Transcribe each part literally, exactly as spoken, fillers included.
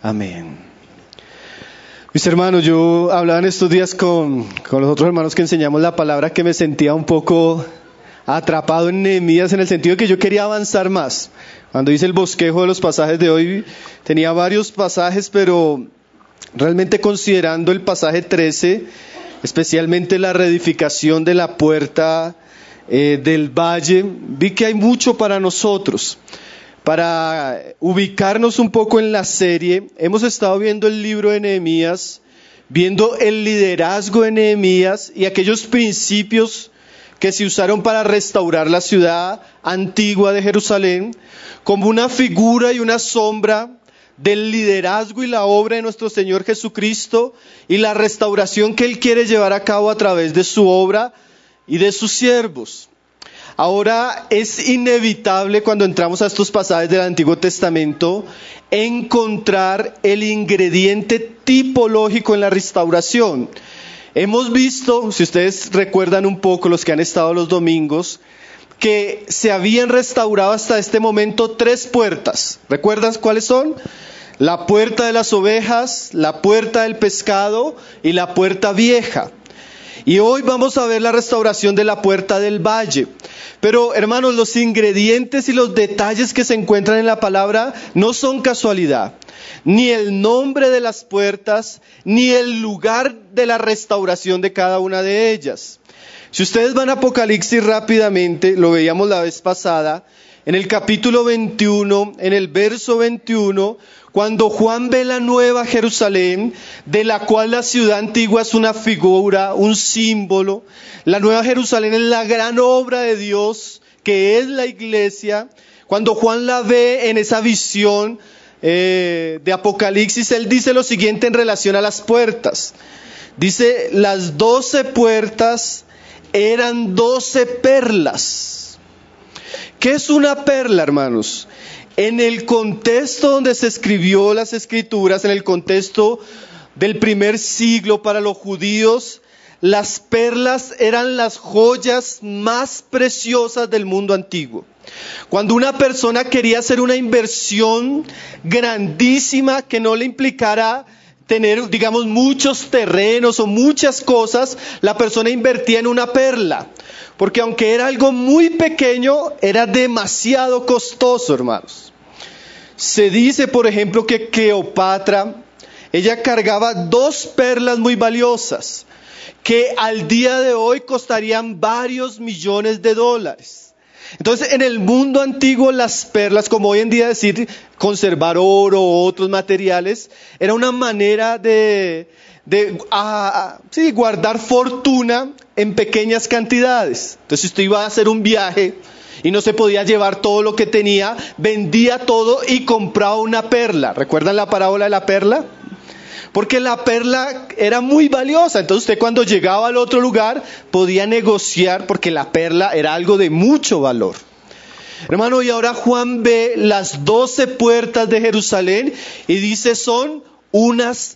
Amén. Mis hermanos, yo hablaba en estos días con, con los otros hermanos que enseñamos la palabra, que me sentía un poco atrapado en Nehemías, en el sentido de que yo quería avanzar más. Cuando hice el bosquejo de los pasajes de hoy, tenía varios pasajes, pero realmente considerando el pasaje trece, especialmente la reedificación de la puerta eh, del valle, vi que hay mucho para nosotros. Para ubicarnos un poco en la serie, hemos estado viendo el libro de Nehemías, viendo el liderazgo de Nehemías y aquellos principios que se usaron para restaurar la ciudad antigua de Jerusalén, como una figura y una sombra del liderazgo y la obra de nuestro Señor Jesucristo y la restauración que Él quiere llevar a cabo a través de su obra y de sus siervos. Ahora es inevitable, cuando entramos a estos pasajes del Antiguo Testamento, encontrar el ingrediente tipológico en la restauración. Hemos visto, si ustedes recuerdan un poco, los que han estado los domingos, que se habían restaurado hasta este momento tres puertas. ¿Recuerdas cuáles son? La puerta de las ovejas, la puerta del pescado y la puerta vieja. Y hoy vamos a ver la restauración de la puerta del valle. Pero, hermanos, los ingredientes y los detalles que se encuentran en la palabra no son casualidad. Ni el nombre de las puertas, ni el lugar de la restauración de cada una de ellas. Si ustedes van a Apocalipsis rápidamente, lo veíamos la vez pasada, en el capítulo veintiuno, en el verso veintiuno, cuando Juan ve la nueva Jerusalén, de la cual la ciudad antigua es una figura, un símbolo. La nueva Jerusalén es la gran obra de Dios, que es la iglesia. Cuando Juan la ve en esa visión eh, de Apocalipsis, él dice lo siguiente en relación a las puertas. Dice, las doce puertas eran doce perlas. ¿Qué es una perla, hermanos? En el contexto donde se escribió las Escrituras, en el contexto del primer siglo para los judíos, las perlas eran las joyas más preciosas del mundo antiguo. Cuando una persona quería hacer una inversión grandísima que no le implicara tener, digamos, muchos terrenos o muchas cosas, la persona invertía en una perla. Porque aunque era algo muy pequeño, era demasiado costoso, hermanos. Se dice, por ejemplo, que Cleopatra, ella cargaba dos perlas muy valiosas, que al día de hoy costarían varios millones de dólares. Entonces, en el mundo antiguo, las perlas, como hoy en día decir conservar oro o otros materiales, era una manera de, de a, a, sí, guardar fortuna en pequeñas cantidades. Entonces, si usted iba a hacer un viaje y no se podía llevar todo lo que tenía, vendía todo y compraba una perla. ¿Recuerdan la parábola de la perla? Porque la perla era muy valiosa. Entonces usted, cuando llegaba al otro lugar, podía negociar, porque la perla era algo de mucho valor. Hermano, y ahora Juan ve las doce puertas de Jerusalén y dice, son unas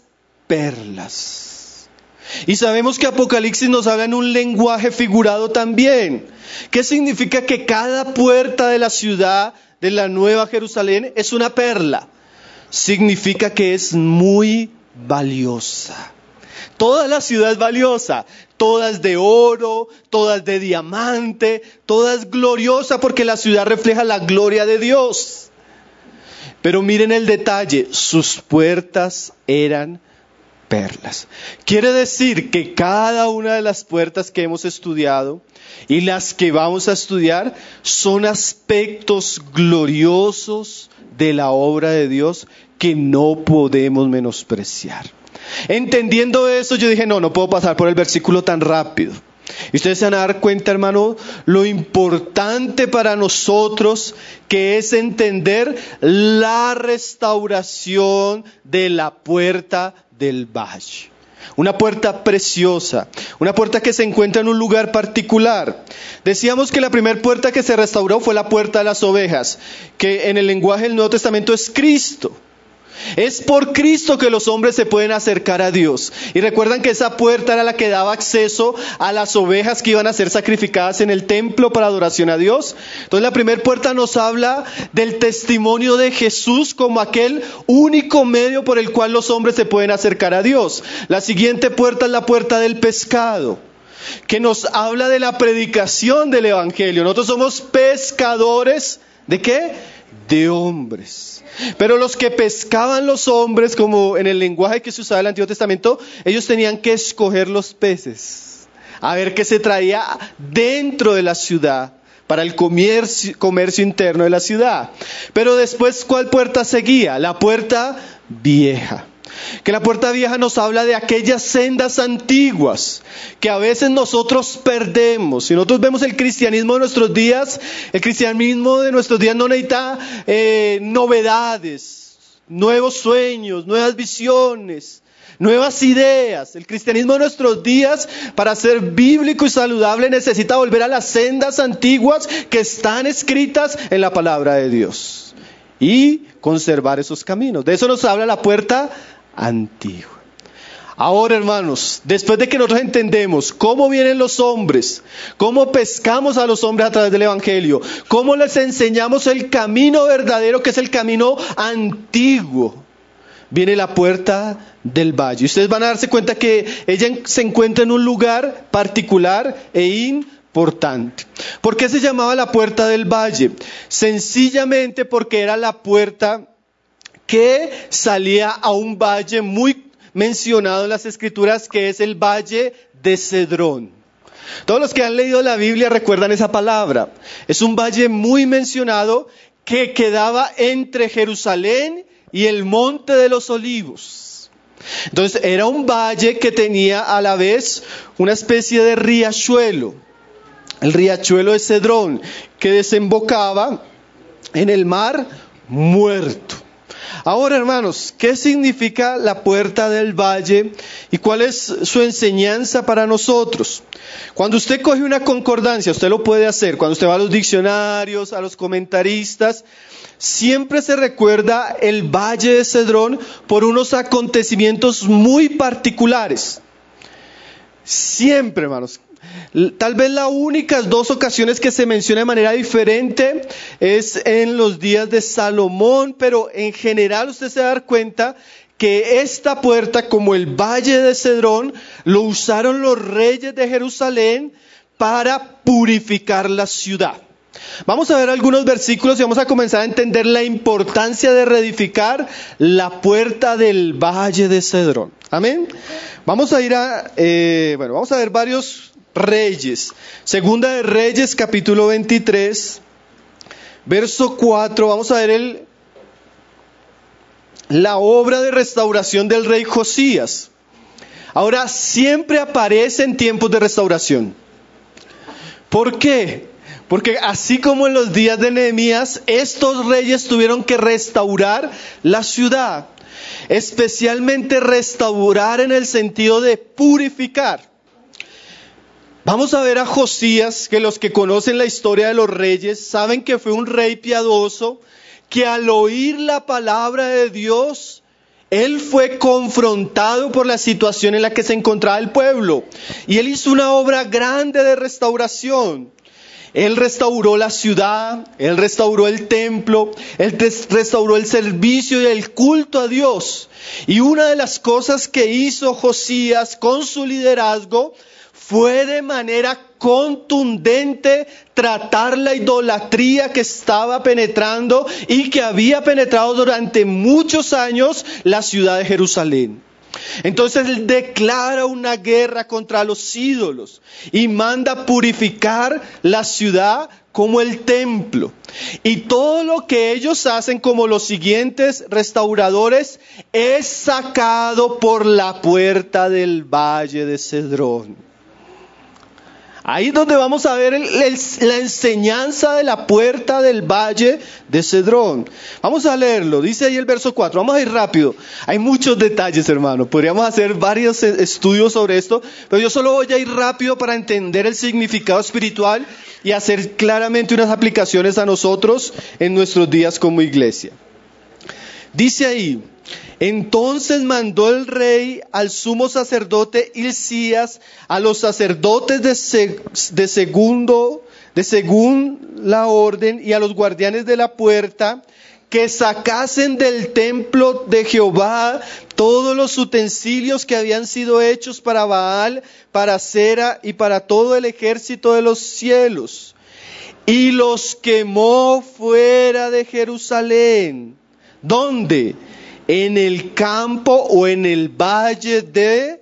perlas. Y sabemos que Apocalipsis nos habla en un lenguaje figurado también. ¿Qué significa? Que cada puerta de la ciudad de la Nueva Jerusalén es una perla. Significa que es muy valiosa. Toda la ciudad es valiosa, toda es de oro, toda es de diamante, toda es gloriosa, porque la ciudad refleja la gloria de Dios. Pero miren el detalle, sus puertas eran perlas. Quiere decir que cada una de las puertas que hemos estudiado y las que vamos a estudiar son aspectos gloriosos de la obra de Dios que no podemos menospreciar. Entendiendo eso, yo dije, no, no puedo pasar por el versículo tan rápido. Y ustedes se van a dar cuenta, hermano, lo importante para nosotros que es entender la restauración de la puerta del valle. Una puerta preciosa, una puerta que se encuentra en un lugar particular. Decíamos que la primera puerta que se restauró fue la puerta de las ovejas, que en el lenguaje del Nuevo Testamento es Cristo. Es por Cristo que los hombres se pueden acercar a Dios. Y recuerdan que esa puerta era la que daba acceso a las ovejas que iban a ser sacrificadas en el templo para adoración a Dios. Entonces la primera puerta nos habla del testimonio de Jesús como aquel único medio por el cual los hombres se pueden acercar a Dios. La siguiente puerta es la puerta del pescado, que nos habla de la predicación del evangelio. Nosotros somos pescadores, ¿de qué? De hombres. Pero los que pescaban los hombres, como en el lenguaje que se usaba en el Antiguo Testamento, ellos tenían que escoger los peces, a ver qué se traía dentro de la ciudad, para el comercio, comercio interno de la ciudad. Pero después, ¿cuál puerta seguía? La puerta vieja. Que la puerta vieja nos habla de aquellas sendas antiguas que a veces nosotros perdemos. Si nosotros vemos el cristianismo de nuestros días, el cristianismo de nuestros días no necesita eh, novedades, nuevos sueños, nuevas visiones, nuevas ideas. El cristianismo de nuestros días, para ser bíblico y saludable, necesita volver a las sendas antiguas que están escritas en la palabra de Dios y conservar esos caminos. De eso nos habla la puerta antigua. Ahora, hermanos, después de que nosotros entendemos cómo vienen los hombres, cómo pescamos a los hombres a través del evangelio, cómo les enseñamos el camino verdadero, que es el camino antiguo, viene la puerta del valle. Ustedes van a darse cuenta que ella se encuentra en un lugar particular e importante. ¿Por qué se llamaba la puerta del valle? Sencillamente porque era la puerta que salía a un valle muy mencionado en las Escrituras, que es el valle de Cedrón. Todos los que han leído la Biblia recuerdan esa palabra. Es un valle muy mencionado que quedaba entre Jerusalén y el Monte de los Olivos. Entonces era un valle que tenía a la vez una especie de riachuelo, el riachuelo de Cedrón, que desembocaba en el mar Muerto. Ahora, hermanos, ¿qué significa la puerta del valle y cuál es su enseñanza para nosotros? Cuando usted coge una concordancia, usted lo puede hacer, cuando usted va a los diccionarios, a los comentaristas, siempre se recuerda el valle de Cedrón por unos acontecimientos muy particulares. Siempre, hermanos. Tal vez las únicas dos ocasiones que se menciona de manera diferente es en los días de Salomón, pero en general usted se va a dar cuenta que esta puerta, como el valle de Cedrón, lo usaron los reyes de Jerusalén para purificar la ciudad. Vamos a ver algunos versículos y vamos a comenzar a entender la importancia de reedificar la puerta del valle de Cedrón. Amén. Vamos a ir a, eh, bueno, vamos a ver varios Reyes. Segunda de Reyes, capítulo veintitrés, verso cuatro. Vamos a ver el, la obra de restauración del rey Josías. Ahora, siempre aparece en tiempos de restauración. ¿Por qué? Porque así como en los días de Nehemías, estos reyes tuvieron que restaurar la ciudad. Especialmente restaurar en el sentido de purificar. Vamos a ver a Josías, que los que conocen la historia de los reyes saben que fue un rey piadoso, que al oír la palabra de Dios, él fue confrontado por la situación en la que se encontraba el pueblo. Y él hizo una obra grande de restauración. Él restauró la ciudad, él restauró el templo, él restauró el servicio y el culto a Dios. Y una de las cosas que hizo Josías con su liderazgo fue de manera contundente tratar la idolatría que estaba penetrando y que había penetrado durante muchos años la ciudad de Jerusalén. Entonces él declara una guerra contra los ídolos y manda purificar la ciudad como el templo. Y todo lo que ellos hacen como los siguientes restauradores es sacado por la puerta del valle de Cedrón. Ahí es donde vamos a ver el, el, la enseñanza de la puerta del valle de Cedrón. Vamos a leerlo, dice ahí el verso cuatro. Vamos a ir rápido. Hay muchos detalles, hermano. Podríamos hacer varios estudios sobre esto, pero yo solo voy a ir rápido para entender el significado espiritual y hacer claramente unas aplicaciones a nosotros en nuestros días como iglesia. Dice ahí: entonces mandó el rey al sumo sacerdote Hilcías, a los sacerdotes de, seg- de segundo, de según la orden, y a los guardianes de la puerta, que sacasen del templo de Jehová todos los utensilios que habían sido hechos para Baal, para Acera y para todo el ejército de los cielos, y los quemó fuera de Jerusalén. ¿Dónde? En el campo o en el valle de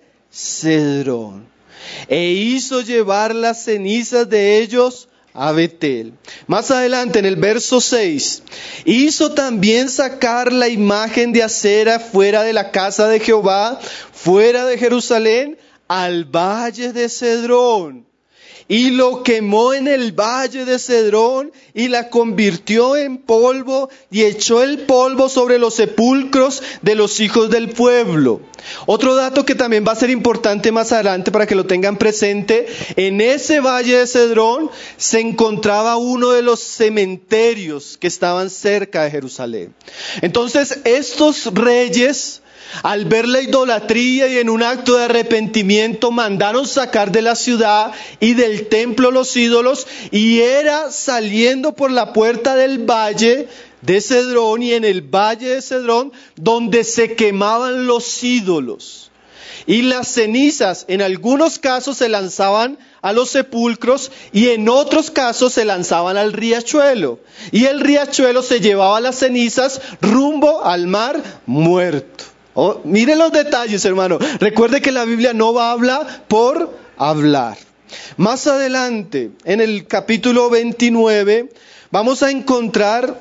Cedrón. E hizo llevar las cenizas de ellos a Betel. Más adelante en el verso seis, hizo también sacar la imagen de Acera fuera de la casa de Jehová, fuera de Jerusalén, al valle de Cedrón. Y lo quemó en el valle de Cedrón y la convirtió en polvo y echó el polvo sobre los sepulcros de los hijos del pueblo. Otro dato que también va a ser importante más adelante para que lo tengan presente: en ese valle de Cedrón se encontraba uno de los cementerios que estaban cerca de Jerusalén. Entonces estos reyes, al ver la idolatría y en un acto de arrepentimiento, mandaron sacar de la ciudad y del templo los ídolos, y era saliendo por la puerta del valle de Cedrón y en el valle de Cedrón donde se quemaban los ídolos. Y las cenizas en algunos casos se lanzaban a los sepulcros y en otros casos se lanzaban al riachuelo. Y el riachuelo se llevaba las cenizas rumbo al mar Muerto. Oh, mire los detalles, hermano. Recuerde que la Biblia no va a hablar por hablar. Más adelante, en el capítulo veintinueve, vamos a encontrar,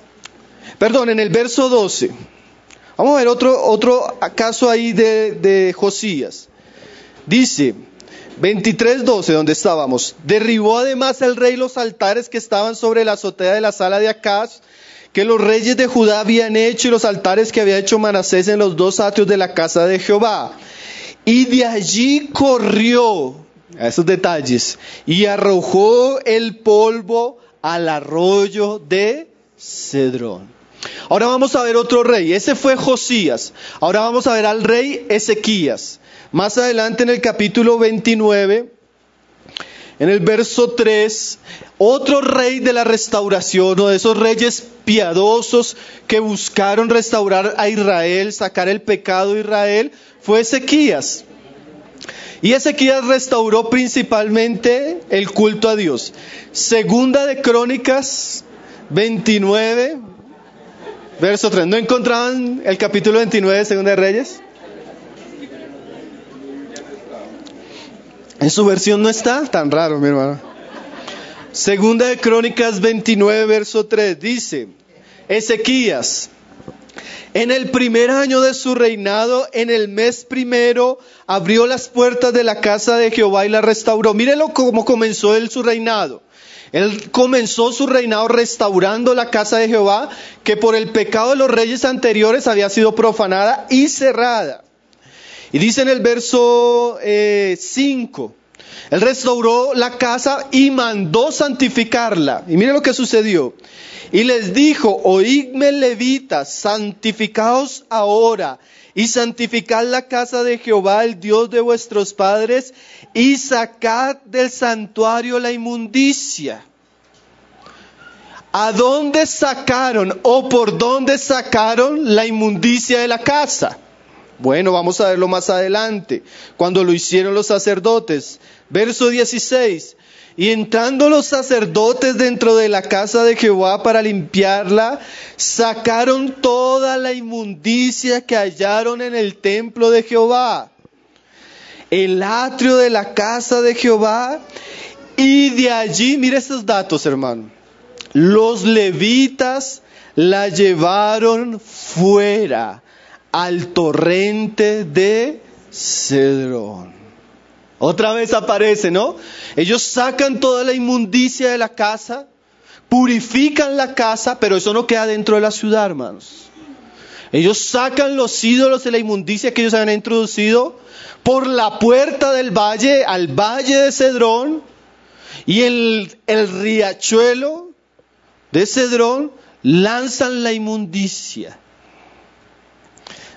perdón, en el verso doce. Vamos a ver otro, otro caso ahí de, de Josías. Dice, veintitrés doce, donde estábamos: derribó además el rey los altares que estaban sobre la azotea de la sala de Acaz, que los reyes de Judá habían hecho, y los altares que había hecho Manasés en los dos atrios de la casa de Jehová. Y de allí corrió, a esos detalles, y arrojó el polvo al arroyo de Cedrón. Ahora vamos a ver otro rey. Ese fue Josías. Ahora vamos a ver al rey Ezequías. Más adelante en el capítulo veintinueve, en el verso tres, otro rey de la restauración, uno de esos reyes piadosos que buscaron restaurar a Israel, sacar el pecado de Israel, fue Ezequías. Y Ezequías restauró principalmente el culto a Dios. Segunda de Crónicas veintinueve, verso tres. ¿No encontraban el capítulo veintinueve de Segunda de Reyes? En su versión no está, tan raro, mi hermano. Segunda de Crónicas veintinueve, verso tres, dice: Ezequías, en el primer año de su reinado, en el mes primero, abrió las puertas de la casa de Jehová y la restauró. Mírenlo cómo comenzó él su reinado. Él comenzó su reinado restaurando la casa de Jehová, que por el pecado de los reyes anteriores había sido profanada y cerrada. Y dice en el verso cinco, eh, él restauró la casa y mandó santificarla. Y mire lo que sucedió. Y les dijo: oídme, levitas, santificaos ahora y santificad la casa de Jehová, el Dios de vuestros padres, y sacad del santuario la inmundicia. ¿A dónde sacaron o por dónde sacaron la inmundicia de la casa? Bueno, vamos a verlo más adelante, cuando lo hicieron los sacerdotes. Verso dieciséis. Y entrando los sacerdotes dentro de la casa de Jehová para limpiarla, sacaron toda la inmundicia que hallaron en el templo de Jehová, el atrio de la casa de Jehová, y de allí, mire estos datos, hermano, los levitas la llevaron fuera al torrente de Cedrón. Otra vez aparece, ¿no? Ellos sacan toda la inmundicia de la casa, purifican la casa, pero eso no queda dentro de la ciudad, hermanos. Ellos sacan los ídolos de la inmundicia que ellos habían introducido por la puerta del valle, al valle de Cedrón, y el, el riachuelo de Cedrón lanzan la inmundicia.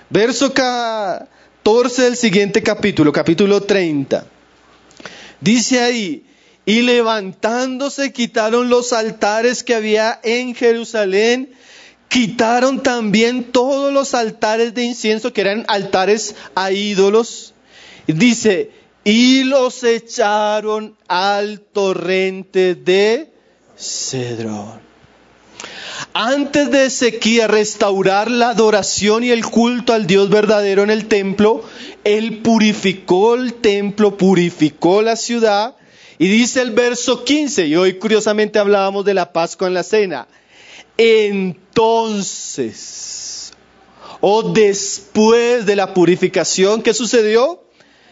Verso catorce del siguiente capítulo, capítulo treinta. Dice ahí, y levantándose quitaron los altares que había en Jerusalén, quitaron también todos los altares de incienso, que eran altares a ídolos. Dice, y los echaron al torrente de Cedrón. Antes de Ezequías restaurar la adoración y el culto al Dios verdadero en el templo, él purificó el templo, purificó la ciudad. Y dice el verso quince, y hoy curiosamente hablábamos de la Pascua en la cena. Entonces, o después de la purificación, ¿qué sucedió?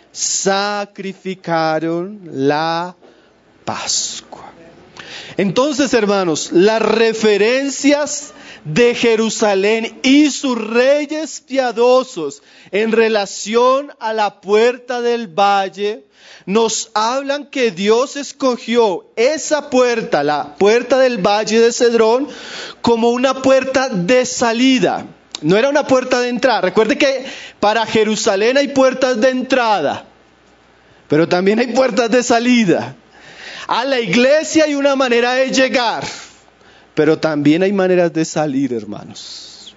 Sacrificaron la Pascua. Entonces, hermanos, las referencias de Jerusalén y sus reyes piadosos en relación a la puerta del valle nos hablan que Dios escogió esa puerta, la puerta del valle de Cedrón, como una puerta de salida. No era una puerta de entrada. Recuerde que para Jerusalén hay puertas de entrada, pero también hay puertas de salida. A la iglesia hay una manera de llegar, pero también hay maneras de salir, hermanos.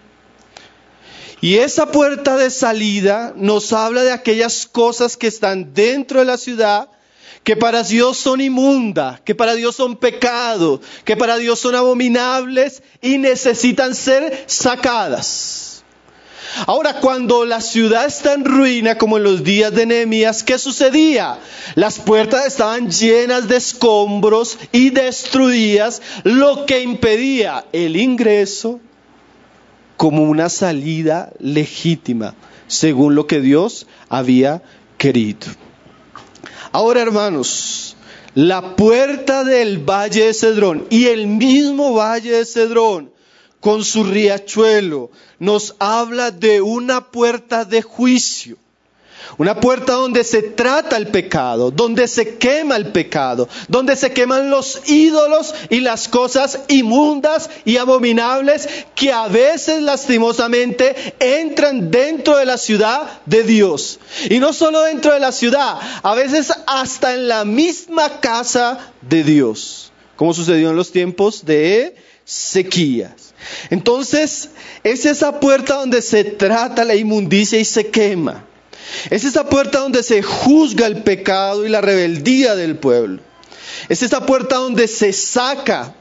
Y esa puerta de salida nos habla de aquellas cosas que están dentro de la ciudad, que para Dios son inmundas, que para Dios son pecado, que para Dios son abominables y necesitan ser sacadas. Ahora, cuando la ciudad está en ruina, como en los días de Nehemías, ¿qué sucedía? Las puertas estaban llenas de escombros y destruidas, lo que impedía el ingreso como una salida legítima, según lo que Dios había querido. Ahora, hermanos, la puerta del Valle de Cedrón y el mismo Valle de Cedrón, con su riachuelo, nos habla de una puerta de juicio. Una puerta donde se trata el pecado, donde se quema el pecado, donde se queman los ídolos y las cosas inmundas y abominables que a veces lastimosamente entran dentro de la ciudad de Dios. Y no solo dentro de la ciudad, a veces hasta en la misma casa de Dios, como sucedió en los tiempos de Ezequías. Entonces, es esa puerta donde se trata la inmundicia y se quema. Es esa puerta donde se juzga el pecado y la rebeldía del pueblo. Es esa puerta donde se saca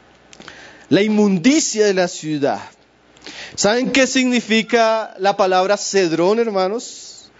la inmundicia de la ciudad. ¿Saben qué significa la palabra Cedrón, hermanos?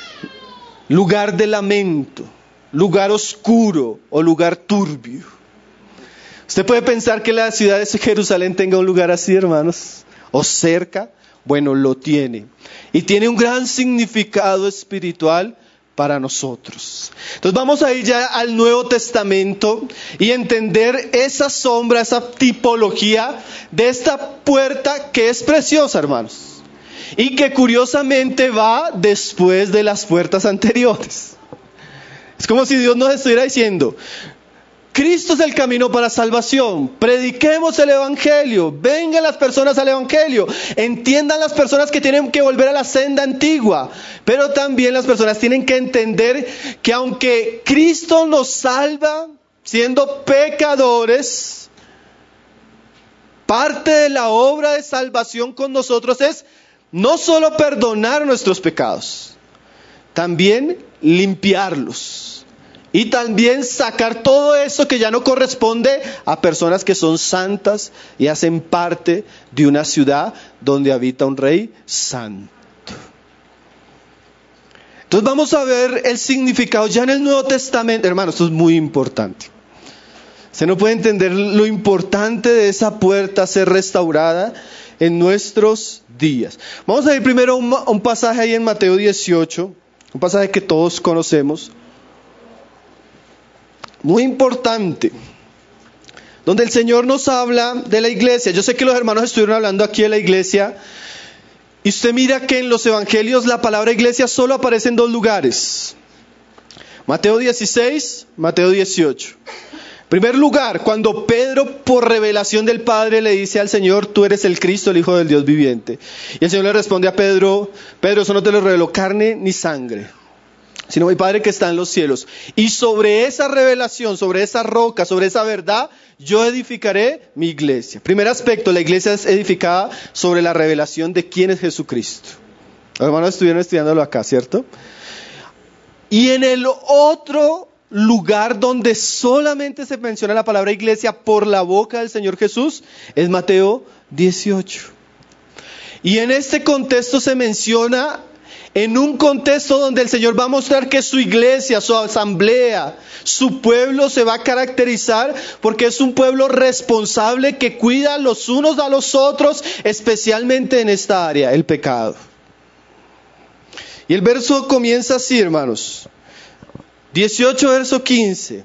Lugar de lamento, lugar oscuro o lugar turbio. ¿Usted puede pensar que la ciudad de Jerusalén tenga un lugar así, hermanos? ¿O cerca? Bueno, lo tiene. Y tiene un gran significado espiritual para nosotros. Entonces vamos a ir ya al Nuevo Testamento y entender esa sombra, esa tipología de esta puerta que es preciosa, hermanos. Y que curiosamente va después de las puertas anteriores. Es como si Dios nos estuviera diciendo: Cristo es el camino para salvación. Prediquemos el evangelio. Vengan las personas al evangelio. Entiendan las personas que tienen que volver a la senda antigua. Pero también las personas tienen que entender que aunque Cristo nos salva siendo pecadores, parte de la obra de salvación con nosotros es no solo perdonar nuestros pecados, también limpiarlos. Y también sacar todo eso que ya no corresponde a personas que son santas y hacen parte de una ciudad donde habita un rey santo. Entonces vamos a ver el significado ya en el Nuevo Testamento. Hermanos, esto es muy importante. Usted no puede entender lo importante de esa puerta ser restaurada en nuestros días. Vamos a ir primero a un, a un pasaje ahí en Mateo dieciocho, un pasaje que todos conocemos. Muy importante, donde el Señor nos habla de la iglesia. Yo sé que los hermanos estuvieron hablando aquí de la iglesia, y usted mira que en los evangelios la palabra iglesia solo aparece en dos lugares: Mateo dieciséis, Mateo dieciocho. En primer lugar, cuando Pedro, por revelación del Padre, le dice al Señor, tú eres el Cristo, el Hijo del Dios viviente. Y el Señor le responde a Pedro, Pedro, eso no te lo reveló carne ni sangre, sino mi Padre que está en los cielos. Y sobre esa revelación, sobre esa roca, sobre esa verdad, yo edificaré mi iglesia. Primer aspecto, la iglesia es edificada sobre la revelación de quién es Jesucristo. Los hermanos estuvieron estudiándolo acá, ¿cierto? Y en el otro lugar donde solamente se menciona la palabra iglesia por la boca del Señor Jesús es Mateo dieciocho. Y en este contexto se menciona en un contexto donde el Señor va a mostrar que su iglesia, su asamblea, su pueblo se va a caracterizar porque es un pueblo responsable que cuida los unos a los otros, especialmente en esta área, el pecado. Y el verso comienza así, hermanos. dieciocho, verso quince.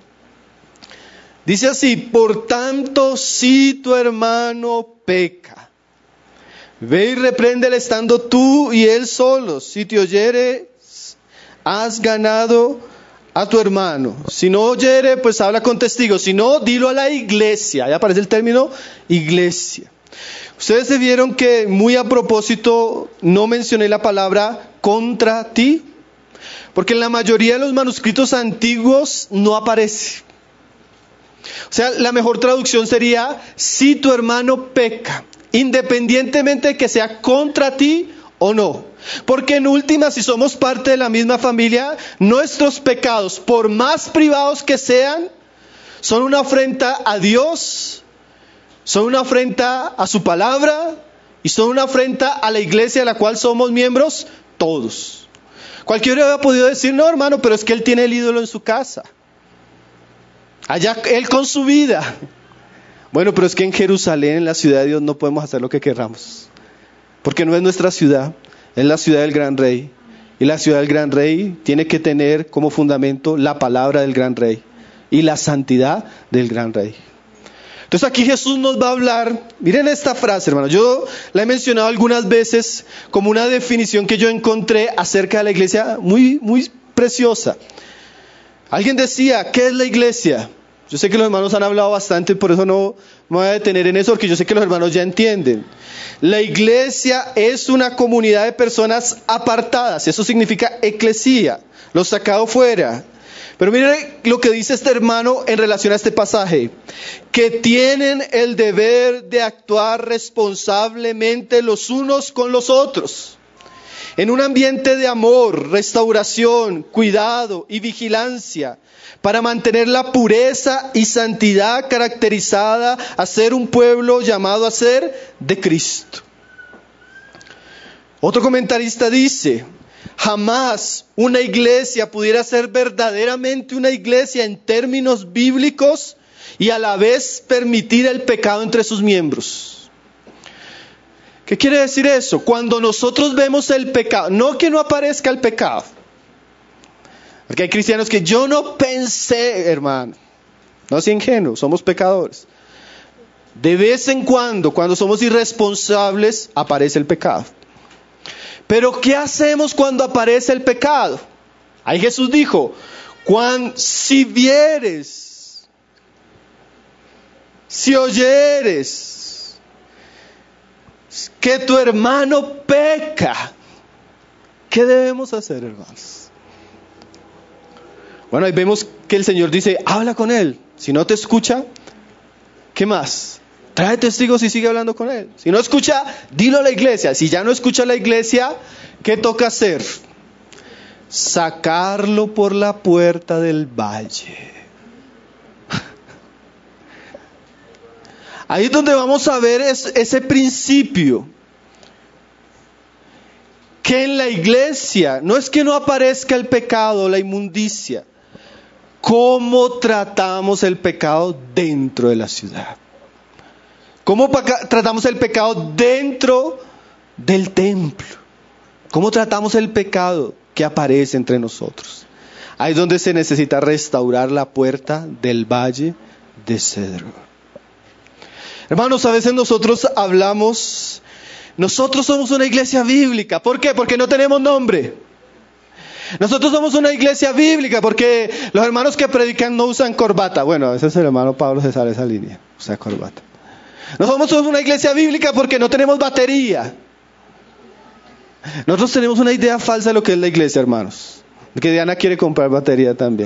Dice así, por tanto, si tu hermano peca, ve y repréndele estando tú y él solos. Si te oyere, has ganado a tu hermano. Si no oyere, pues habla con testigos. Si no, dilo a la iglesia. Ahí aparece el término iglesia. Ustedes se vieron que muy a propósito no mencioné la palabra contra ti, porque en la mayoría de los manuscritos antiguos no aparece. O sea, la mejor traducción sería, si tu hermano peca, independientemente de que sea contra ti o no. Porque en última, si somos parte de la misma familia, nuestros pecados, por más privados que sean, son una afrenta a Dios, son una afrenta a su palabra y son una afrenta a la iglesia de la cual somos miembros todos. Cualquiera había podido decir, no hermano, pero es que él tiene el ídolo en su casa. Allá él con su vida. Bueno, pero es que en Jerusalén, en la ciudad de Dios, no podemos hacer lo que querramos. Porque no es nuestra ciudad, es la ciudad del gran rey. Y la ciudad del gran rey tiene que tener como fundamento la palabra del gran rey y la santidad del gran rey. Entonces aquí Jesús nos va a hablar, miren esta frase, hermano, yo la he mencionado algunas veces como una definición que yo encontré acerca de la iglesia muy, muy preciosa. Alguien decía, ¿qué es la iglesia? Yo sé que los hermanos han hablado bastante, por eso no me voy a detener en eso, porque yo sé que los hermanos ya entienden. La iglesia es una comunidad de personas apartadas, eso significa eclesía, los sacados fuera. Pero mire lo que dice este hermano en relación a este pasaje, que tienen el deber de actuar responsablemente los unos con los otros, en un ambiente de amor, restauración, cuidado y vigilancia, para mantener la pureza y santidad caracterizada a ser un pueblo llamado a ser de Cristo. Otro comentarista dice, jamás una iglesia pudiera ser verdaderamente una iglesia en términos bíblicos y a la vez permitir el pecado entre sus miembros. ¿Qué quiere decir eso? Cuando nosotros vemos el pecado, no que no aparezca el pecado, porque hay cristianos que yo no pensé, hermano, no es ingenuo, somos pecadores. De vez en cuando, cuando somos irresponsables, aparece el pecado. Pero ¿qué hacemos cuando aparece el pecado? Ahí Jesús dijo, cuando, si vieres, si oyeres que tu hermano peca, ¿qué debemos hacer, hermanos? Bueno, ahí vemos que el Señor dice, habla con él. Si no te escucha, ¿qué más? Trae testigos y sigue hablando con él. Si no escucha, dilo a la iglesia. Si ya no escucha a la iglesia, ¿qué toca hacer? Sacarlo por la puerta del valle. Ahí es donde vamos a ver es, ese principio. Que en la iglesia, no es que no aparezca el pecado, la inmundicia. ¿Cómo tratamos el pecado dentro de la ciudad? ¿Cómo tratamos el pecado dentro del templo? ¿Cómo tratamos el pecado que aparece entre nosotros? Ahí es donde se necesita restaurar la puerta del valle de Cedro. Hermanos, a veces nosotros hablamos, nosotros somos una iglesia bíblica. ¿Por qué? Porque no tenemos nombre. Nosotros somos una iglesia bíblica porque los hermanos que predican no usan corbata. Bueno, a veces el hermano Pablo se sale esa línea, usa corbata. No somos una iglesia bíblica porque no tenemos batería. Nosotros tenemos una idea falsa de lo que es la iglesia, hermanos. Que Diana quiere comprar batería también.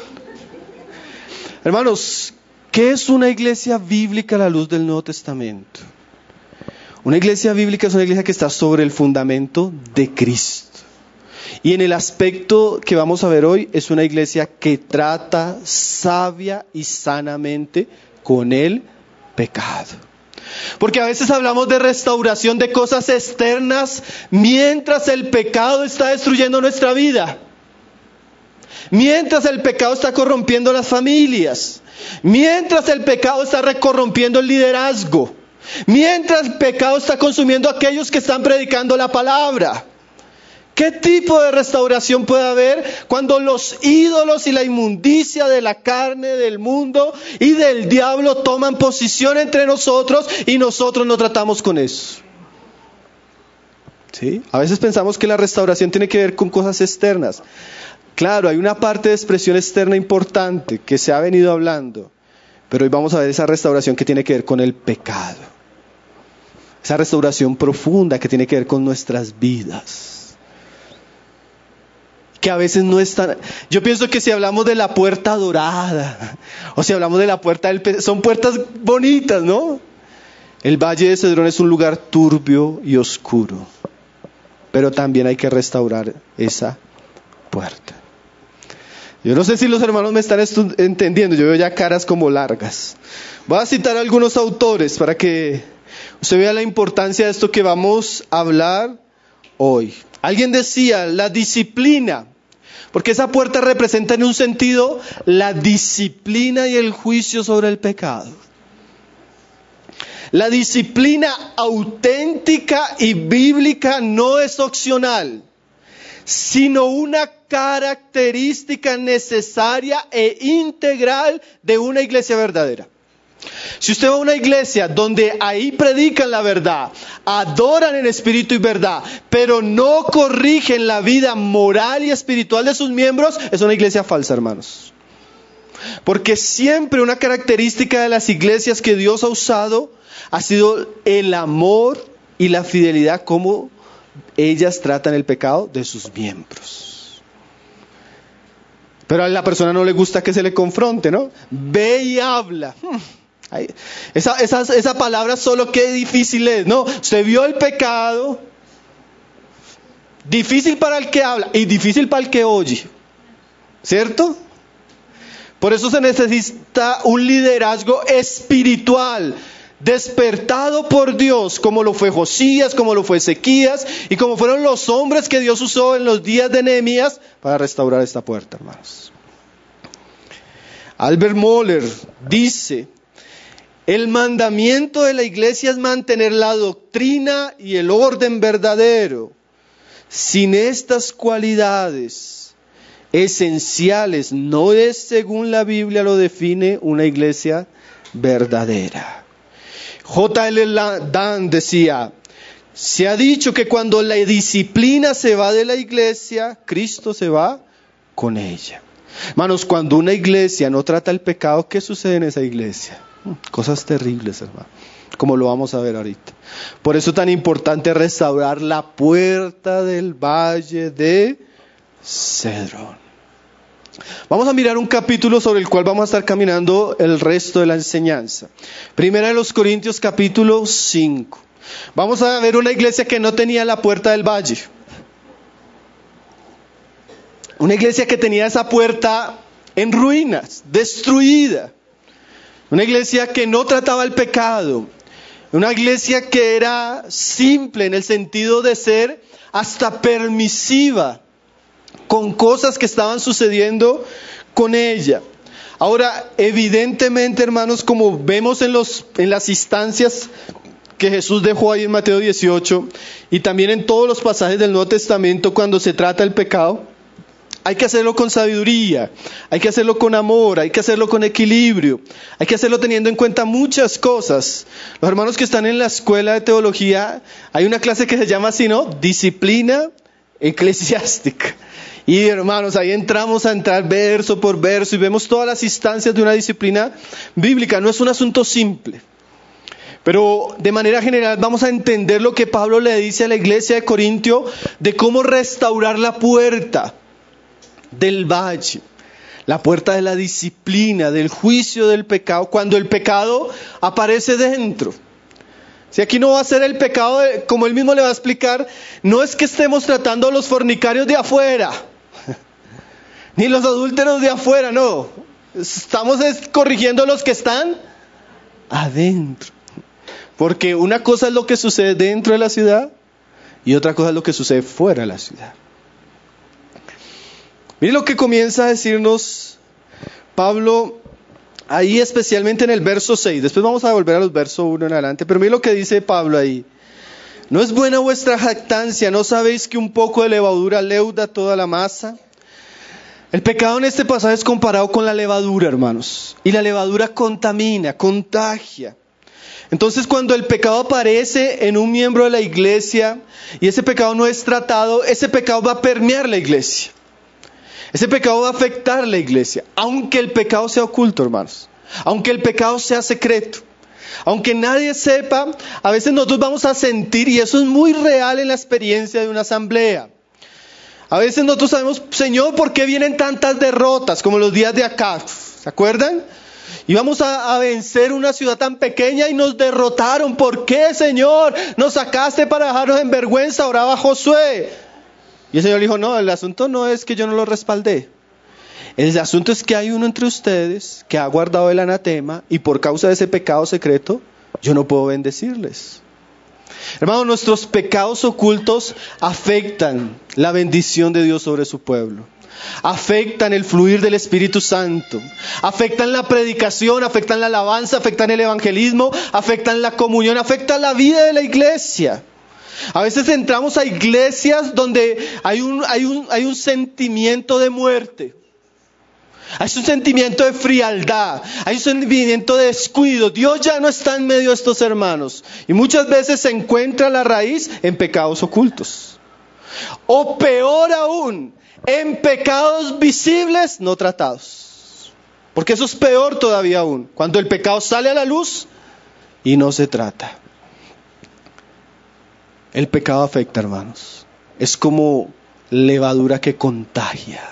Hermanos, ¿qué es una iglesia bíblica a la luz del Nuevo Testamento? Una iglesia bíblica es una iglesia que está sobre el fundamento de Cristo. Y en el aspecto que vamos a ver hoy, es una iglesia que trata sabia y sanamente con el pecado. Porque a veces hablamos de restauración de cosas externas mientras el pecado está destruyendo nuestra vida. Mientras el pecado está corrompiendo las familias. Mientras el pecado está recorrompiendo el liderazgo. Mientras el pecado está consumiendo a aquellos que están predicando la palabra. ¿Qué tipo de restauración puede haber cuando los ídolos y la inmundicia de la carne, del mundo y del diablo toman posición entre nosotros y nosotros no tratamos con eso? ¿Sí? A veces pensamos que la restauración tiene que ver con cosas externas. Claro, hay una parte de expresión externa importante que se ha venido hablando, pero hoy vamos a ver esa restauración que tiene que ver con el pecado. Esa restauración profunda que tiene que ver con nuestras vidas. Que a veces no es tan... Yo pienso que si hablamos de la puerta dorada, o si hablamos de la puerta del... Pe... son puertas bonitas, ¿no? El Valle de Cedrón es un lugar turbio y oscuro, pero también hay que restaurar esa puerta. Yo no sé si los hermanos me están estu... entendiendo, yo veo ya caras como largas. Voy a citar a algunos autores para que usted vea la importancia de esto que vamos a hablar hoy. Alguien decía, la disciplina, porque esa puerta representa en un sentido la disciplina y el juicio sobre el pecado. La disciplina auténtica y bíblica no es opcional, sino una característica necesaria e integral de una iglesia verdadera. Si usted va a una iglesia donde ahí predican la verdad, adoran en espíritu y verdad, pero no corrigen la vida moral y espiritual de sus miembros, es una iglesia falsa, hermanos. Porque siempre una característica de las iglesias que Dios ha usado ha sido el amor y la fidelidad, como ellas tratan el pecado de sus miembros. Pero a la persona no le gusta que se le confronte, ¿no? Ve y habla. Esa, esa, esa palabra solo qué difícil es, ¿no? Se vio el pecado, difícil para el que habla y difícil para el que oye, ¿cierto? Por eso se necesita un liderazgo espiritual, despertado por Dios, como lo fue Josías, como lo fue Ezequías y como fueron los hombres que Dios usó en los días de Nehemías para restaurar esta puerta, hermanos. Albert Mohler dice: el mandamiento de la iglesia es mantener la doctrina y el orden verdadero. Sin estas cualidades esenciales, no es, según la Biblia lo define, una iglesia verdadera. J L Dan decía: se ha dicho que cuando la disciplina se va de la iglesia, Cristo se va con ella. Hermanos, cuando una iglesia no trata el pecado, ¿qué sucede en esa iglesia? Cosas terribles, hermano, como lo vamos a ver ahorita. Por eso es tan importante restaurar la puerta del Valle de Cedrón. Vamos a mirar un capítulo sobre el cual vamos a estar caminando el resto de la enseñanza. Primera de los Corintios, capítulo cinco. Vamos a ver una iglesia que no tenía la puerta del valle. Una iglesia que tenía esa puerta en ruinas, destruida. Una iglesia que no trataba el pecado. Una iglesia que era simple en el sentido de ser hasta permisiva con cosas que estaban sucediendo con ella. Ahora, evidentemente, hermanos, como vemos en, los, en las instancias que Jesús dejó ahí en Mateo dieciocho y también en todos los pasajes del Nuevo Testamento, cuando se trata el pecado, hay que hacerlo con sabiduría, hay que hacerlo con amor, hay que hacerlo con equilibrio, hay que hacerlo teniendo en cuenta muchas cosas. Los hermanos que están en la escuela de teología, hay una clase que se llama así, ¿no? Disciplina eclesiástica. Y hermanos, ahí entramos a entrar verso por verso y vemos todas las instancias de una disciplina bíblica. No es un asunto simple. Pero de manera general vamos a entender lo que Pablo le dice a la iglesia de Corintio de cómo restaurar la puerta del valle, la puerta de la disciplina, del juicio del pecado, cuando el pecado aparece dentro. Si aquí no va a ser el pecado, de, como él mismo le va a explicar, no es que estemos tratando a los fornicarios de afuera, ni los adúlteros de afuera, no. Estamos corrigiendo a los que están adentro. Porque una cosa es lo que sucede dentro de la ciudad y otra cosa es lo que sucede fuera de la ciudad. Miren lo que comienza a decirnos Pablo ahí, especialmente en el verso seis. Después vamos a volver a los versos uno en adelante. Pero miren lo que dice Pablo ahí. ¿No es buena vuestra jactancia? ¿No sabéis que un poco de levadura leuda toda la masa? El pecado en este pasaje es comparado con la levadura, hermanos. Y la levadura contamina, contagia. Entonces, cuando el pecado aparece en un miembro de la iglesia y ese pecado no es tratado, ese pecado va a permear la iglesia. Ese pecado va a afectar la iglesia, aunque el pecado sea oculto, hermanos. Aunque el pecado sea secreto. Aunque nadie sepa, a veces nosotros vamos a sentir, y eso es muy real en la experiencia de una asamblea. A veces nosotros sabemos, Señor, ¿por qué vienen tantas derrotas como los días de Acab? ¿Se acuerdan? Íbamos a, a vencer una ciudad tan pequeña y nos derrotaron. ¿Por qué, Señor? Nos sacaste para dejarnos en vergüenza. Oraba Josué. Y el Señor dijo, no, el asunto no es que yo no lo respaldé. El asunto es que hay uno entre ustedes que ha guardado el anatema y por causa de ese pecado secreto, yo no puedo bendecirles. Hermanos, nuestros pecados ocultos afectan la bendición de Dios sobre su pueblo. Afectan el fluir del Espíritu Santo, afectan la predicación, afectan la alabanza, afectan el evangelismo, afectan la comunión, afectan la vida de la iglesia. A veces entramos a iglesias donde hay un, hay un, hay un sentimiento de muerte, hay un sentimiento de frialdad, hay un sentimiento de descuido. Dios ya no está en medio de estos hermanos y muchas veces se encuentra la raíz en pecados ocultos. O peor aún, en pecados visibles no tratados. Porque eso es peor todavía aún. Cuando el pecado sale a la luz y no se trata. El pecado afecta, hermanos. Es como levadura que contagia.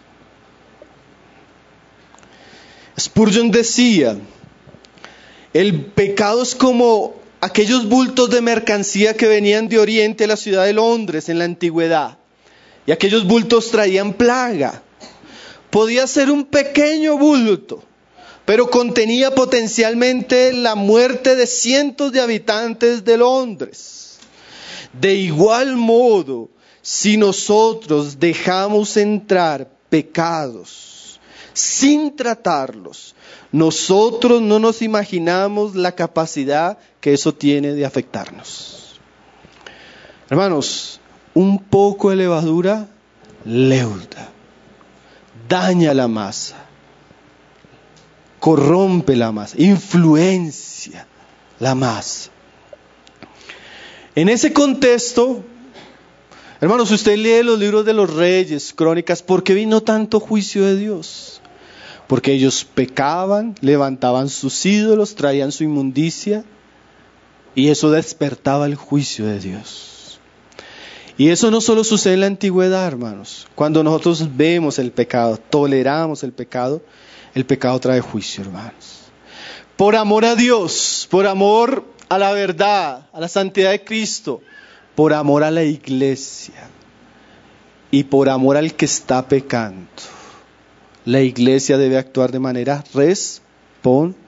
Spurgeon decía, el pecado es como aquellos bultos de mercancía que venían de Oriente a la ciudad de Londres en la antigüedad. Y aquellos bultos traían plaga. Podía ser un pequeño bulto, pero contenía potencialmente la muerte de cientos de habitantes de Londres. De igual modo, si nosotros dejamos entrar pecados sin tratarlos, nosotros no nos imaginamos la capacidad que eso tiene de afectarnos. Hermanos, un poco de levadura leuda, daña la masa, corrompe la masa, influencia la masa. En ese contexto, hermanos, usted lee los libros de los reyes, crónicas, ¿por qué vino tanto juicio de Dios? Porque ellos pecaban, levantaban sus ídolos, traían su inmundicia y eso despertaba el juicio de Dios. Y eso no solo sucede en la antigüedad, hermanos. Cuando nosotros vemos el pecado, toleramos el pecado, el pecado trae juicio, hermanos. Por amor a Dios, por amor a la verdad, a la santidad de Cristo, por amor a la iglesia y por amor al que está pecando, la iglesia debe actuar de manera responsable.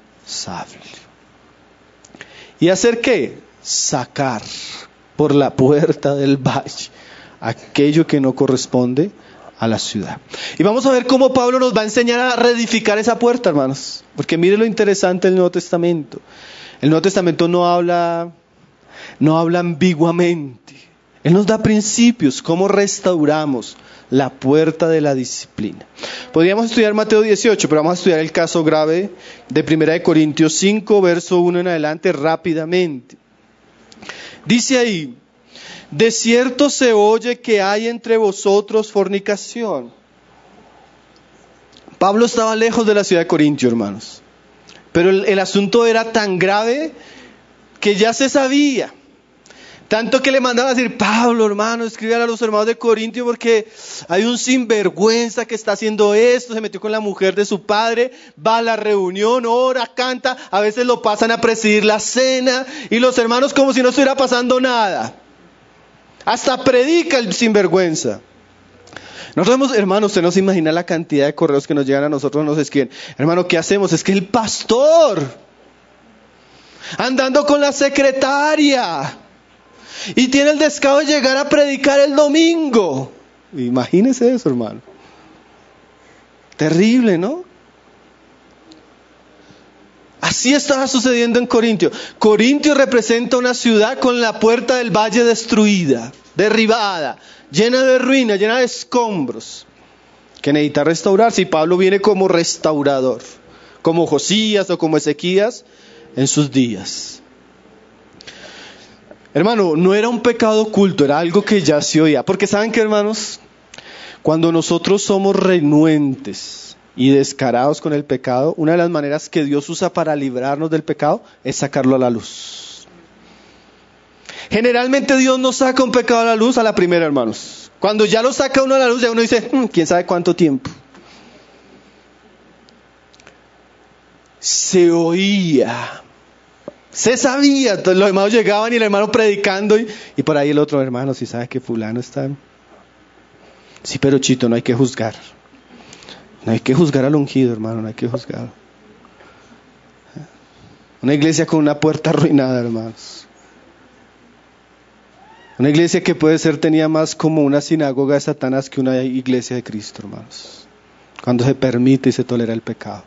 ¿Y hacer qué? Sacar por la puerta del valle aquello que no corresponde a la ciudad. Y vamos a ver cómo Pablo nos va a enseñar a reedificar esa puerta, hermanos. Porque mire lo interesante del Nuevo Testamento. El Nuevo Testamento no habla, no habla ambiguamente. Él nos da principios, cómo restauramos la puerta de la disciplina. Podríamos estudiar Mateo dieciocho, pero vamos a estudiar el caso grave de Primera de Corintios cinco, verso uno en adelante rápidamente. Dice ahí, de cierto se oye que hay entre vosotros fornicación. Pablo estaba lejos de la ciudad de Corintio, hermanos. Pero el, el asunto era tan grave que ya se sabía. Tanto que le mandaba a decir, Pablo, hermano, escríbale a los hermanos de Corintio porque hay un sinvergüenza que está haciendo esto, se metió con la mujer de su padre, va a la reunión, ora, canta, a veces lo pasan a presidir la cena y los hermanos como si no estuviera pasando nada. Hasta predica el sinvergüenza. Nosotros, hermanos, usted no se imagina la cantidad de correos que nos llegan a nosotros, nos escriben, hermano, ¿qué hacemos? Es que el pastor, andando con la secretaria, y tiene el descaro de llegar a predicar el domingo. Imagínese eso, hermano. Terrible, ¿no? Así estaba sucediendo en Corintio. Corintio representa una ciudad con la puerta del valle destruida, derribada, llena de ruinas, llena de escombros, que necesita restaurarse. Y Pablo viene como restaurador, como Josías o como Ezequías en sus días. Hermano, no era un pecado oculto, era algo que ya se oía. Porque ¿saben qué, hermanos? Cuando nosotros somos renuentes y descarados con el pecado, una de las maneras que Dios usa para librarnos del pecado es sacarlo a la luz. Generalmente Dios no saca un pecado a la luz a la primera, hermanos. Cuando ya lo saca uno a la luz, ya uno dice, mmm, quién sabe cuánto tiempo. Se oía. Se sabía, entonces los hermanos llegaban y el hermano predicando y, y por ahí el otro hermano, si sabe que fulano está. Sí, pero Chito, no hay que juzgar. No hay que juzgar al ungido, hermano, no hay que juzgar. Una iglesia con una puerta arruinada, hermanos. Una iglesia que puede ser tenía más como una sinagoga de Satanás que una iglesia de Cristo, hermanos. Cuando se permite y se tolera el pecado.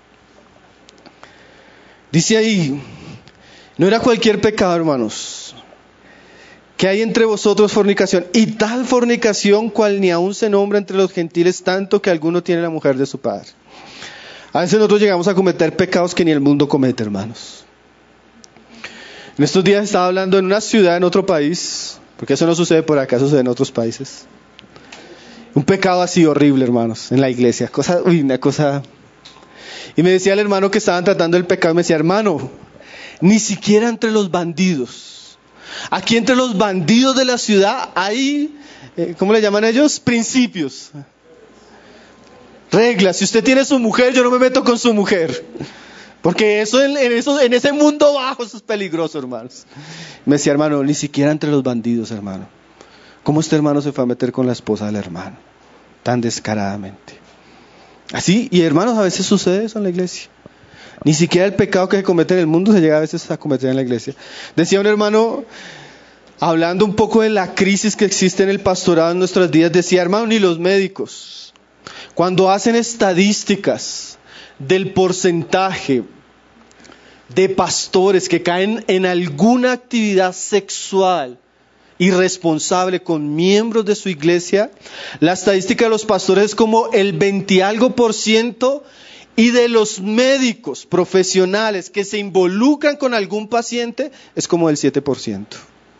Dice ahí, no era cualquier pecado, hermanos, que hay entre vosotros fornicación, y tal fornicación cual ni aún se nombra entre los gentiles, tanto que alguno tiene la mujer de su padre. A veces nosotros llegamos a cometer pecados que ni el mundo comete, hermanos. En estos días estaba hablando en una ciudad, en otro país, porque eso no sucede por acá, sucede en otros países. Un pecado así horrible, hermanos, en la iglesia, cosa, uy, una cosa. Y me decía el hermano que estaban tratando el pecado, me decía, hermano, ni siquiera entre los bandidos. Aquí entre los bandidos de la ciudad hay, eh, ¿cómo le llaman ellos? Principios. Reglas. Si usted tiene su mujer, yo no me meto con su mujer. Porque eso en, en, eso, en ese mundo bajo, eso es peligroso, hermanos. Me decía, hermano, ni siquiera entre los bandidos, hermano. ¿Cómo este hermano se fue a meter con la esposa del hermano? Tan descaradamente. Así, y hermanos, a veces sucede eso en la iglesia. Ni siquiera el pecado que se comete en el mundo se llega a veces a cometer en la iglesia. Decía un hermano, hablando un poco de la crisis que existe en el pastorado en nuestros días, decía, hermano, ni los médicos, cuando hacen estadísticas del porcentaje de pastores que caen en alguna actividad sexual irresponsable con miembros de su iglesia, la estadística de los pastores es como el veinte algo por ciento. Y de los médicos profesionales que se involucran con algún paciente es como el siete por ciento.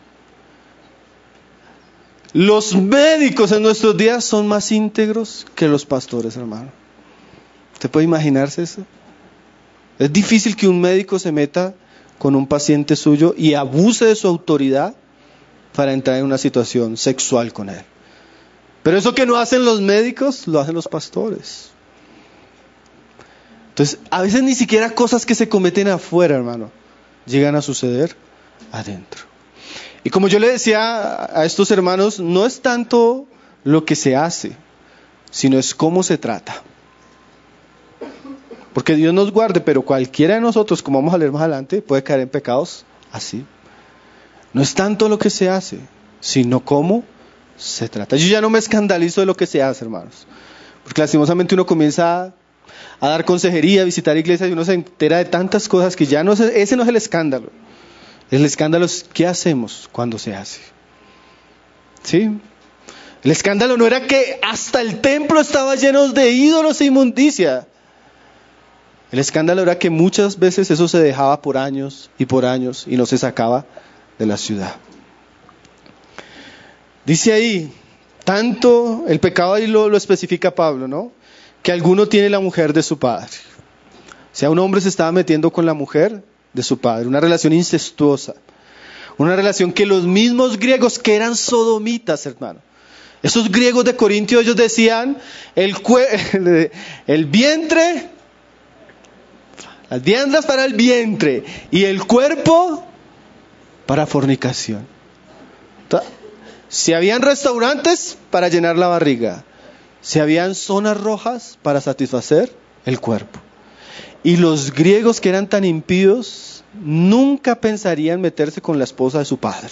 Los médicos en nuestros días son más íntegros que los pastores, hermano. ¿Usted puede imaginarse eso? Es difícil que un médico se meta con un paciente suyo y abuse de su autoridad para entrar en una situación sexual con él. Pero eso que no hacen los médicos, lo hacen los pastores. Entonces, a veces ni siquiera cosas que se cometen afuera, hermano, llegan a suceder adentro. Y como yo le decía a estos hermanos, no es tanto lo que se hace, sino es cómo se trata. Porque Dios nos guarde, pero cualquiera de nosotros, como vamos a leer más adelante, puede caer en pecados así. No es tanto lo que se hace, sino cómo se trata. Yo ya no me escandalizo de lo que se hace, hermanos. Porque lastimosamente uno comienza a a dar consejería, a visitar iglesias y uno se entera de tantas cosas que ya no es, ese no es el escándalo. El escándalo es qué hacemos cuando se hace. ¿Sí? El escándalo no era que hasta el templo estaba lleno de ídolos e inmundicia. El escándalo era que muchas veces eso se dejaba por años y por años y no se sacaba de la ciudad. Dice ahí, tanto el pecado ahí lo, lo especifica Pablo, ¿no? Que alguno tiene la mujer de su padre. O sea, un hombre se estaba metiendo con la mujer de su padre, una relación incestuosa. Una relación que los mismos griegos que eran sodomitas, hermano. Esos griegos de Corintio, ellos decían, el, cue- el vientre, las viandas para el vientre y el cuerpo para fornicación. Si habían restaurantes, para llenar la barriga. Si habían zonas rojas, para satisfacer el cuerpo. Y los griegos que eran tan impíos, nunca pensarían meterse con la esposa de su padre.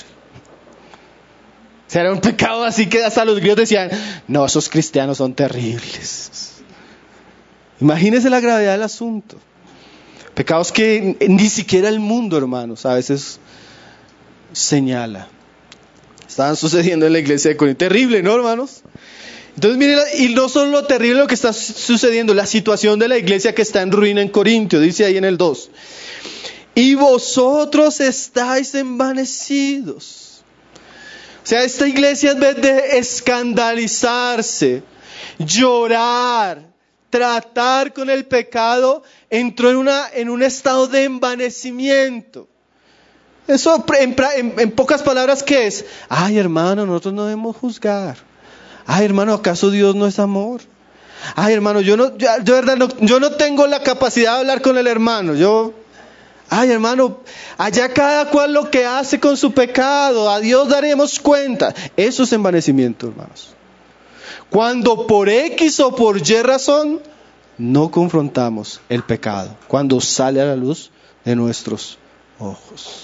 O sea, era un pecado así que hasta los griegos decían, no, esos cristianos son terribles. Imagínense la gravedad del asunto. Pecados que ni siquiera el mundo, hermanos, a veces señala. Estaban sucediendo en la iglesia de Corinto. Terrible, ¿no, hermanos? Entonces, miren, y no solo lo terrible lo que está sucediendo, la situación de la iglesia que está en ruina en Corintio, dice ahí en el dos. Y vosotros estáis envanecidos. O sea, esta iglesia, en vez de escandalizarse, llorar, tratar con el pecado, entró en, una, en un estado de envanecimiento. Eso, en, en, en pocas palabras, ¿qué es? Ay, hermano, nosotros no debemos juzgar. Ay, hermano, ¿acaso Dios no es amor? Ay, hermano, yo no, yo, yo, verdad, no, yo no tengo la capacidad de hablar con el hermano. Yo, ay, hermano, allá cada cual lo que hace con su pecado, a Dios daremos cuenta. Eso es envanecimiento, hermanos. Cuando por X o por Y razón no confrontamos el pecado, cuando sale a la luz de nuestros ojos.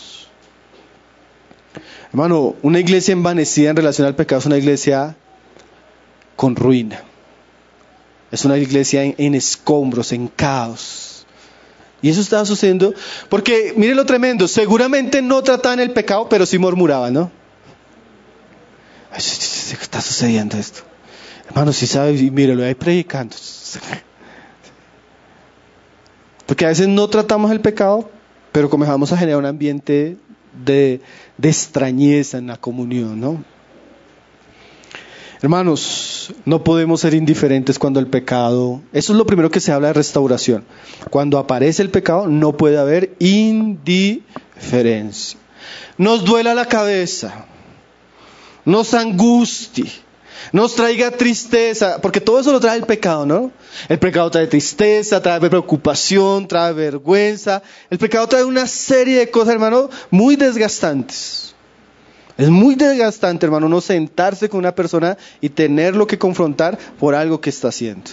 Hermano, una iglesia envanecida en relación al pecado es una iglesia con ruina. Es una iglesia en, en escombros, en caos. Y eso estaba sucediendo porque, mire lo tremendo, seguramente no trataban el pecado, pero sí murmuraban, ¿no? Ay, ¿qué está sucediendo esto? Hermano, si sabe, mírelo ahí predicando. Porque a veces no tratamos el pecado, pero comenzamos a generar un ambiente de, de extrañeza en la comunión, ¿no? Hermanos, no podemos ser indiferentes cuando el pecado, eso es lo primero que se habla de restauración. Cuando aparece el pecado no puede haber indiferencia. Nos duela la cabeza, nos angustie, nos traiga tristeza, porque todo eso lo trae el pecado, ¿no? El pecado trae tristeza, trae preocupación, trae vergüenza. El pecado trae una serie de cosas, hermano, muy desgastantes. Es muy desgastante, hermano, no sentarse con una persona y tenerlo que confrontar por algo que está haciendo.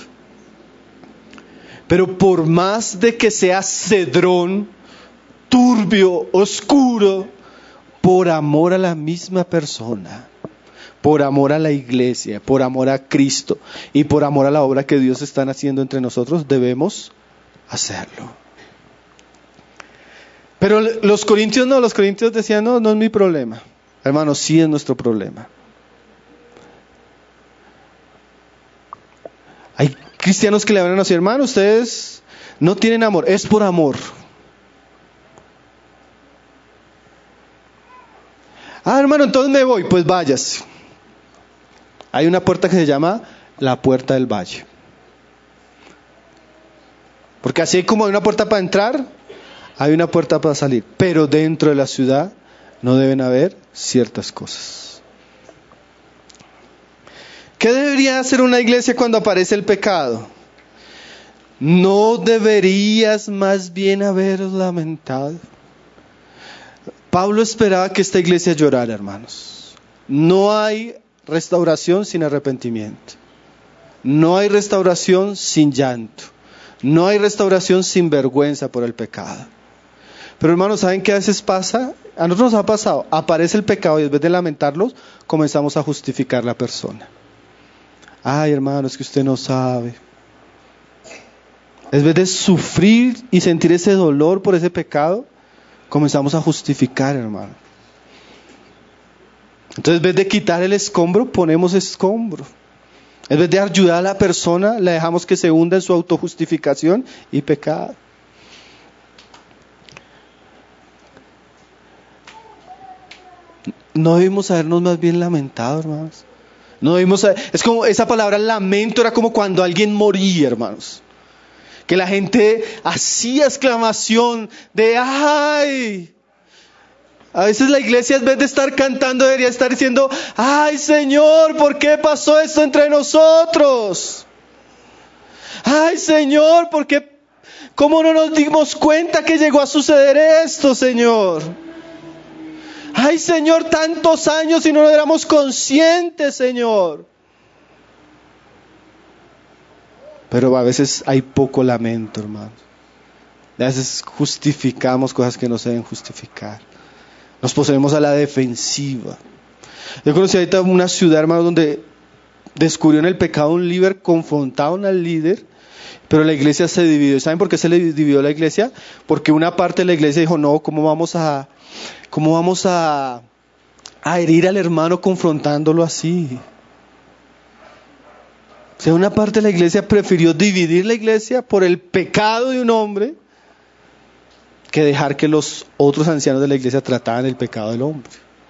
Pero por más de que sea cedrón, turbio, oscuro, por amor a la misma persona, por amor a la iglesia, por amor a Cristo y por amor a la obra que Dios está haciendo entre nosotros, debemos hacerlo. Pero los corintios no, los corintios decían, no, no es mi problema. Hermanos, sí es nuestro problema. Hay cristianos que le hablan así, hermano, ustedes no tienen amor, es por amor. Ah, hermano, entonces me voy, pues váyase. Hay una puerta que se llama la puerta del valle. Porque así como hay una puerta para entrar, hay una puerta para salir. Pero dentro de la ciudad no deben haber ciertas cosas. ¿Qué debería hacer una iglesia cuando aparece el pecado? ¿No deberías más bien haber lamentado? Pablo esperaba que esta iglesia llorara, hermanos. No hay restauración sin arrepentimiento. No hay restauración sin llanto. No hay restauración sin vergüenza por el pecado. Pero hermanos, ¿saben qué a veces pasa? A nosotros nos ha pasado, aparece el pecado y en vez de lamentarlos, comenzamos a justificar la persona. Ay, hermano, es que usted no sabe. En vez de sufrir y sentir ese dolor por ese pecado, comenzamos a justificar, hermano. Entonces, en vez de quitar el escombro, ponemos escombro. En vez de ayudar a la persona, la dejamos que se hunda en su autojustificación y pecado. No debimos habernos más bien lamentado, hermanos. No debimos haber, es como esa palabra lamento era como cuando alguien moría, hermanos. Que la gente hacía exclamación de ¡ay! A veces la iglesia en vez de estar cantando debería estar diciendo ¡ay, Señor! ¿Por qué pasó esto entre nosotros? ¡Ay, Señor! ¿Por qué? ¿Cómo no nos dimos cuenta que llegó a suceder esto, Señor? ¡Ay, Señor! Tantos años y no éramos conscientes, Señor. Pero a veces hay poco lamento, hermanos. A veces justificamos cosas que no se deben justificar. Nos ponemos a la defensiva. Yo conocí ahorita una ciudad, hermanos, donde descubrió en el pecado un líder, confrontaron al líder, pero la iglesia se dividió. ¿Saben por qué se le dividió la iglesia? Porque una parte de la iglesia dijo, no, ¿cómo vamos a, cómo vamos a, a herir al hermano confrontándolo así? O sea, una parte de la iglesia prefirió dividir la iglesia por el pecado de un hombre que dejar que los otros ancianos de la iglesia trataran el pecado del hombre.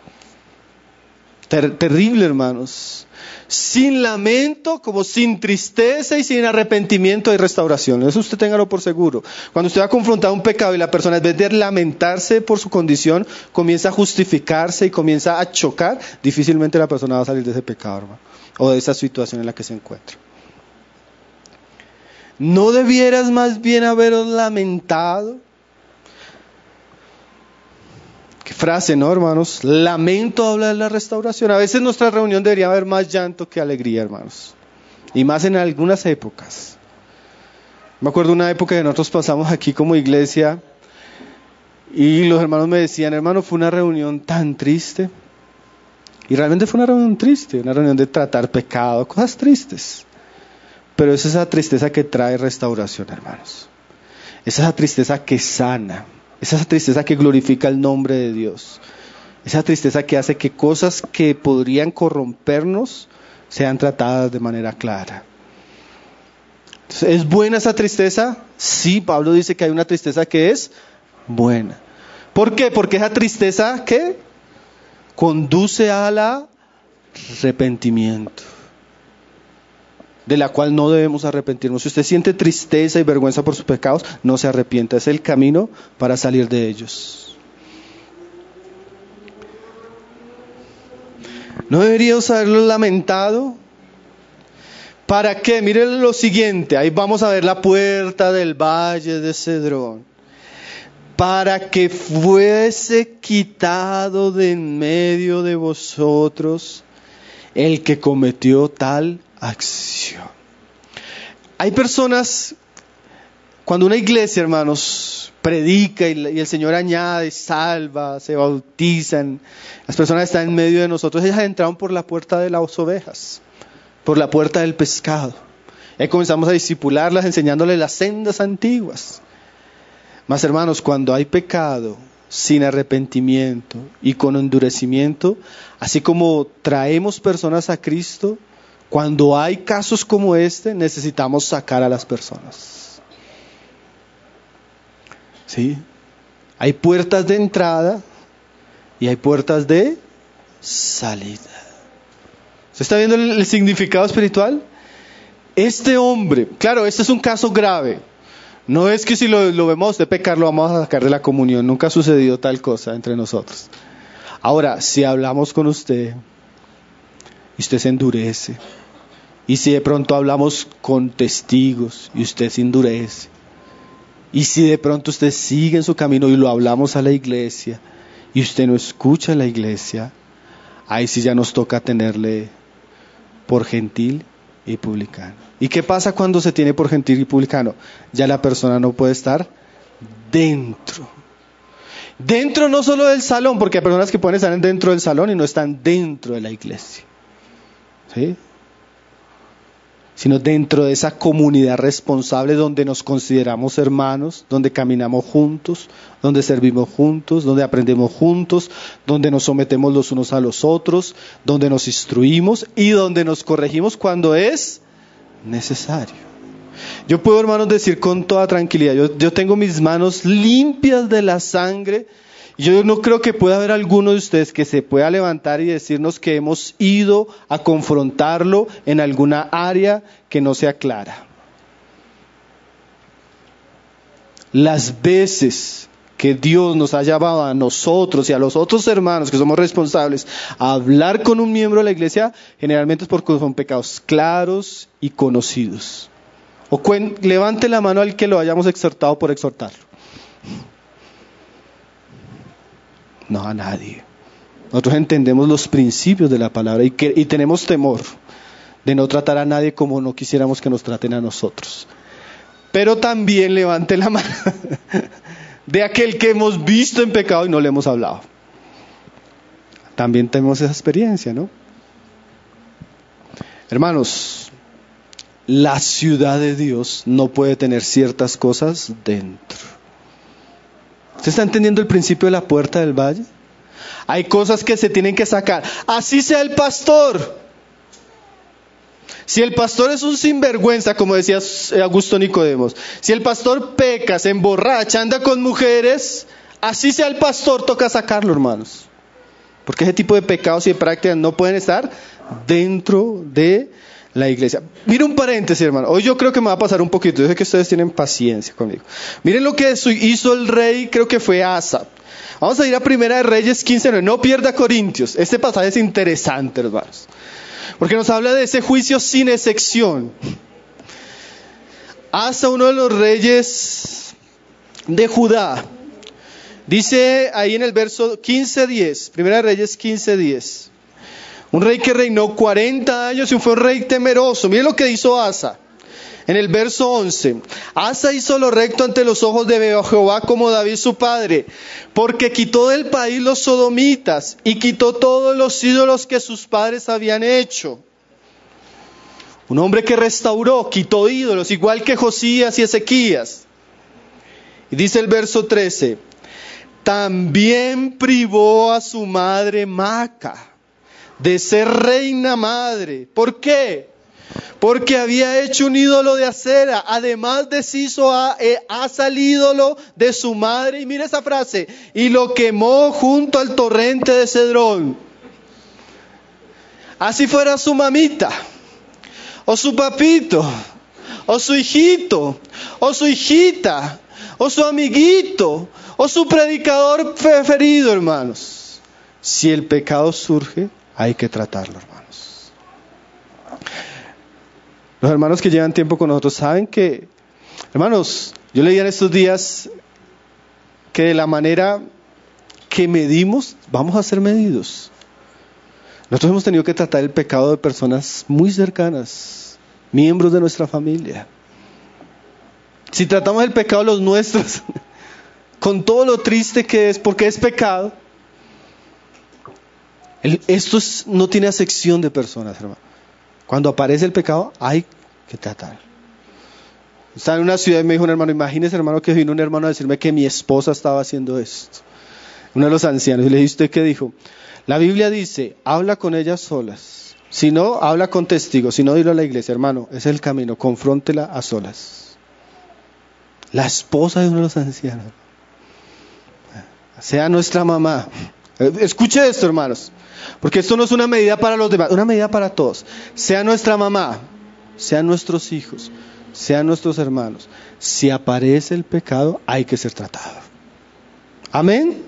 Ter- terrible, hermanos. Sin lamento, como sin tristeza y sin arrepentimiento hay restauración. Eso usted téngalo por seguro. Cuando usted va a confrontar un pecado y la persona, en vez de lamentarse por su condición, comienza a justificarse y comienza a chocar, difícilmente la persona va a salir de ese pecado, hermano, o de esa situación en la que se encuentra. ¿No debieras más bien haberos lamentado? Qué frase, ¿no, hermanos? Lamento habla de la restauración. A veces en nuestra reunión debería haber más llanto que alegría, hermanos. Y más en algunas épocas. Me acuerdo una época que nosotros pasamos aquí como iglesia y los hermanos me decían, hermano, fue una reunión tan triste. Y realmente fue una reunión triste, una reunión de tratar pecado, cosas tristes. Pero es esa tristeza que trae restauración, hermanos. Es esa tristeza que sana. Es esa tristeza que glorifica el nombre de Dios. Esa tristeza que hace que cosas que podrían corrompernos sean tratadas de manera clara. Entonces, ¿es buena esa tristeza? Sí, Pablo dice que hay una tristeza que es buena. ¿Por qué? Porque esa tristeza, ¿qué? Conduce al arrepentimiento, de la cual no debemos arrepentirnos. Si usted siente tristeza y vergüenza por sus pecados, no se arrepienta. Es el camino para salir de ellos. ¿No deberíamos haberlo lamentado? ¿Para qué? Miren lo siguiente. Ahí vamos a ver la puerta del valle de Cedrón. Para que fuese quitado de en medio de vosotros el que cometió tal acción. Hay personas, cuando una iglesia, hermanos, predica y, y el Señor añade, salva, se bautizan, las personas están en medio de nosotros, ellas entraron por la puerta de las ovejas, por la puerta del pescado. Y comenzamos a discipularlas, enseñándoles las sendas antiguas. Mas, hermanos, cuando hay pecado sin arrepentimiento y con endurecimiento, así como traemos personas a Cristo, cuando hay casos como este, necesitamos sacar a las personas. ¿Sí? Hay puertas de entrada y hay puertas de salida. ¿Se está viendo el, el significado espiritual? Este hombre, claro, este es un caso grave. No es que si lo, lo vemos de pecar lo vamos a sacar de la comunión. Nunca ha sucedido tal cosa entre nosotros. Ahora, si hablamos con usted y usted se endurece, y si de pronto hablamos con testigos y usted se endurece, y si de pronto usted sigue en su camino y lo hablamos a la iglesia y usted no escucha a la iglesia, ahí sí ya nos toca tenerle por gentil y publicano. ¿Y qué pasa cuando se tiene por gentil y publicano? Ya la persona no puede estar dentro. Dentro no solo del salón, porque hay personas que pueden estar dentro del salón y no están dentro de la iglesia, ¿sí? Sino dentro de esa comunidad responsable donde nos consideramos hermanos, donde caminamos juntos, donde servimos juntos, donde aprendemos juntos, donde nos sometemos los unos a los otros, donde nos instruimos y donde nos corregimos cuando es necesario. Yo puedo, hermanos, decir con toda tranquilidad, yo, yo tengo mis manos limpias de la sangre Y yo no creo que pueda haber alguno de ustedes que se pueda levantar y decirnos que hemos ido a confrontarlo en alguna área que no sea clara. Las veces que Dios nos ha llamado a nosotros y a los otros hermanos que somos responsables a hablar con un miembro de la iglesia, generalmente es porque son pecados claros y conocidos. O cuen- levante la mano al que lo hayamos exhortado por exhortarlo. No, a nadie. Nosotros entendemos los principios de la palabra y, que, y tenemos temor de no tratar a nadie como no quisiéramos que nos traten a nosotros. Pero también levante la mano de aquel que hemos visto en pecado y no le hemos hablado. También tenemos esa experiencia, ¿no? Hermanos, la ciudad de Dios no puede tener ciertas cosas dentro. ¿Usted está entendiendo el principio de la puerta del valle? Hay cosas que se tienen que sacar. Así sea el pastor. Si el pastor es un sinvergüenza, como decía Augusto Nicodemos, si el pastor peca, se emborracha, anda con mujeres, así sea el pastor, toca sacarlo, hermanos. Porque ese tipo de pecados y de prácticas no pueden estar dentro de la iglesia. Mira un paréntesis, hermano. Hoy yo creo que me va a pasar un poquito. Yo sé que ustedes tienen paciencia conmigo. Miren lo que hizo el rey, creo que fue Asa. Vamos a ir a Primera de Reyes quince nueve. No pierda Corintios. Este pasaje es interesante, hermanos. Porque nos habla de ese juicio sin excepción. Asa, uno de los reyes de Judá. Dice ahí en el verso quince diez. Primera de Reyes quince diez. Un rey que reinó cuarenta años y fue un rey temeroso. Miren lo que hizo Asa. En el verso once. Asa hizo lo recto ante los ojos de Jehová como David su padre, porque quitó del país los sodomitas y quitó todos los ídolos que sus padres habían hecho. Un hombre que restauró, quitó ídolos, igual que Josías y Ezequías. Y dice el verso trece. También privó a su madre Maaca de ser reina madre. ¿Por qué? Porque había hecho un ídolo de acera. Además deshizo a, eh, Asa el ídolo de su madre. Y mira esa frase. Y lo quemó junto al torrente de Cedrón. Así fuera su mamita, o su papito, o su hijito, o su hijita, o su amiguito, o su predicador preferido, hermanos. Si el pecado surge, hay que tratarlo, hermanos. Los hermanos que llevan tiempo con nosotros saben que, hermanos, yo leía en estos días que de la manera que medimos, vamos a ser medidos. Nosotros hemos tenido que tratar el pecado de personas muy cercanas, miembros de nuestra familia. Si tratamos el pecado de los nuestros, con todo lo triste que es, porque es pecado, el, esto es, no tiene acepción de personas, hermano. Cuando aparece el pecado, hay que tratar. Estaba en una ciudad y me dijo un hermano, imagínese, hermano, que vino un hermano a decirme que mi esposa estaba haciendo esto. Uno de los ancianos. Y le dije, ¿usted qué dijo? La Biblia dice, habla con ellas solas. Si no, habla con testigos. Si no, dilo a la iglesia, hermano. Ese es el camino. Confróntela a solas. La esposa de uno de los ancianos. Sea nuestra mamá. Escuche esto, hermanos. Porque esto no es una medida para los demás, una medida para todos. Sea nuestra mamá, sean nuestros hijos, sean nuestros hermanos. Si aparece el pecado, hay que ser tratado. Amén.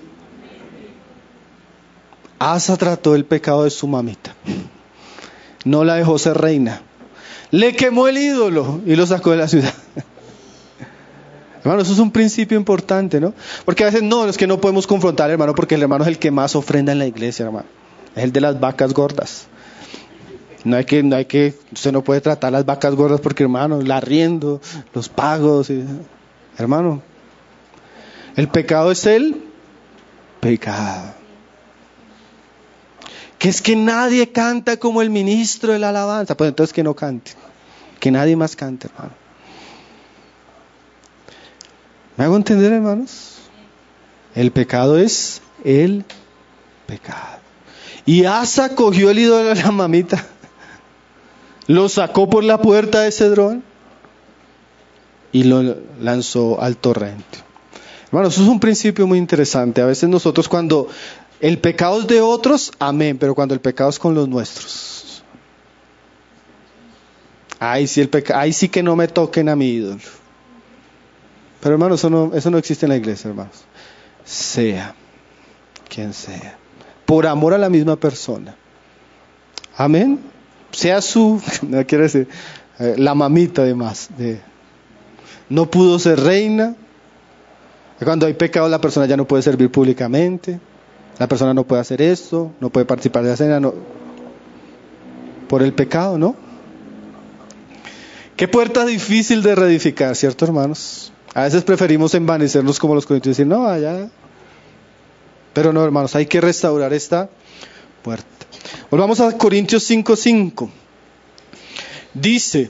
Asa trató el pecado de su mamita. No la dejó ser reina. Le quemó el ídolo y lo sacó de la ciudad. Hermano, eso es un principio importante, ¿no? Porque a veces no, es que no podemos confrontar, hermano, porque el hermano es el que más ofrenda en la iglesia, hermano. Es el de las vacas gordas. No hay que, no hay que, usted no puede tratar las vacas gordas porque, hermano, el arriendo, los pagos, y, hermano, el pecado es el pecado. Que es que nadie canta como el ministro de la alabanza. Pues entonces que no cante, que nadie más cante, hermano. ¿Me hago entender, hermanos? El pecado es el pecado. Y Asa cogió el ídolo de la mamita, lo sacó por la puerta de Cedrón y lo lanzó al torrente. Hermanos, eso es un principio muy interesante. A veces nosotros cuando el pecado es de otros, amén, pero cuando el pecado es con los nuestros, ahí sí, el peca- ahí sí que no me toquen a mi ídolo. Pero hermanos, eso no, eso no existe en la iglesia, hermanos. Sea quien sea, por amor a la misma persona. Amén. Sea su, no quiero decir, eh, la mamita además, de, no pudo ser reina. Cuando hay pecado la persona ya no puede servir públicamente. La persona no puede hacer esto, no puede participar de la cena, no. Por el pecado, ¿no? Qué puerta difícil de reedificar, ¿cierto, hermanos? A veces preferimos envanecernos como los corintios y decir, no, allá. Pero no, hermanos, hay que restaurar esta puerta. Volvamos a Corintios cinco cinco. Dice: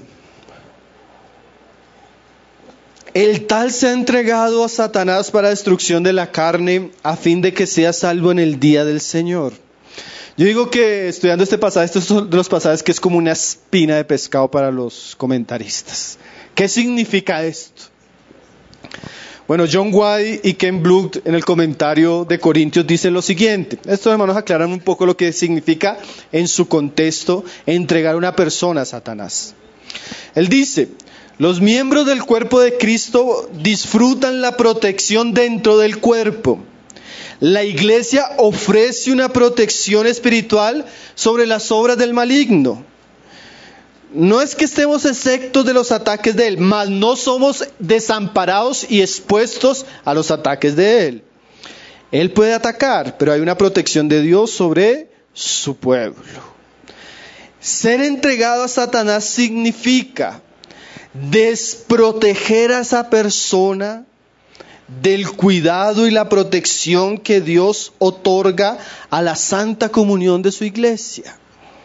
el tal se ha entregado a Satanás para destrucción de la carne, a fin de que sea salvo en el día del Señor. Yo digo que estudiando este pasaje, estos son de los pasajes que es como una espina de pescado para los comentaristas. ¿Qué significa esto? Bueno, John White y Ken Blood en el comentario de Corintios dicen lo siguiente. Estos hermanos aclaran un poco lo que significa en su contexto entregar a una persona a Satanás. Él dice: los miembros del cuerpo de Cristo disfrutan la protección dentro del cuerpo. La iglesia ofrece una protección espiritual sobre las obras del maligno. No es que estemos exentos de los ataques de él, mas no somos desamparados y expuestos a los ataques de él. Él puede atacar, pero hay una protección de Dios sobre su pueblo. Ser entregado a Satanás significa desproteger a esa persona del cuidado y la protección que Dios otorga a la santa comunión de su iglesia.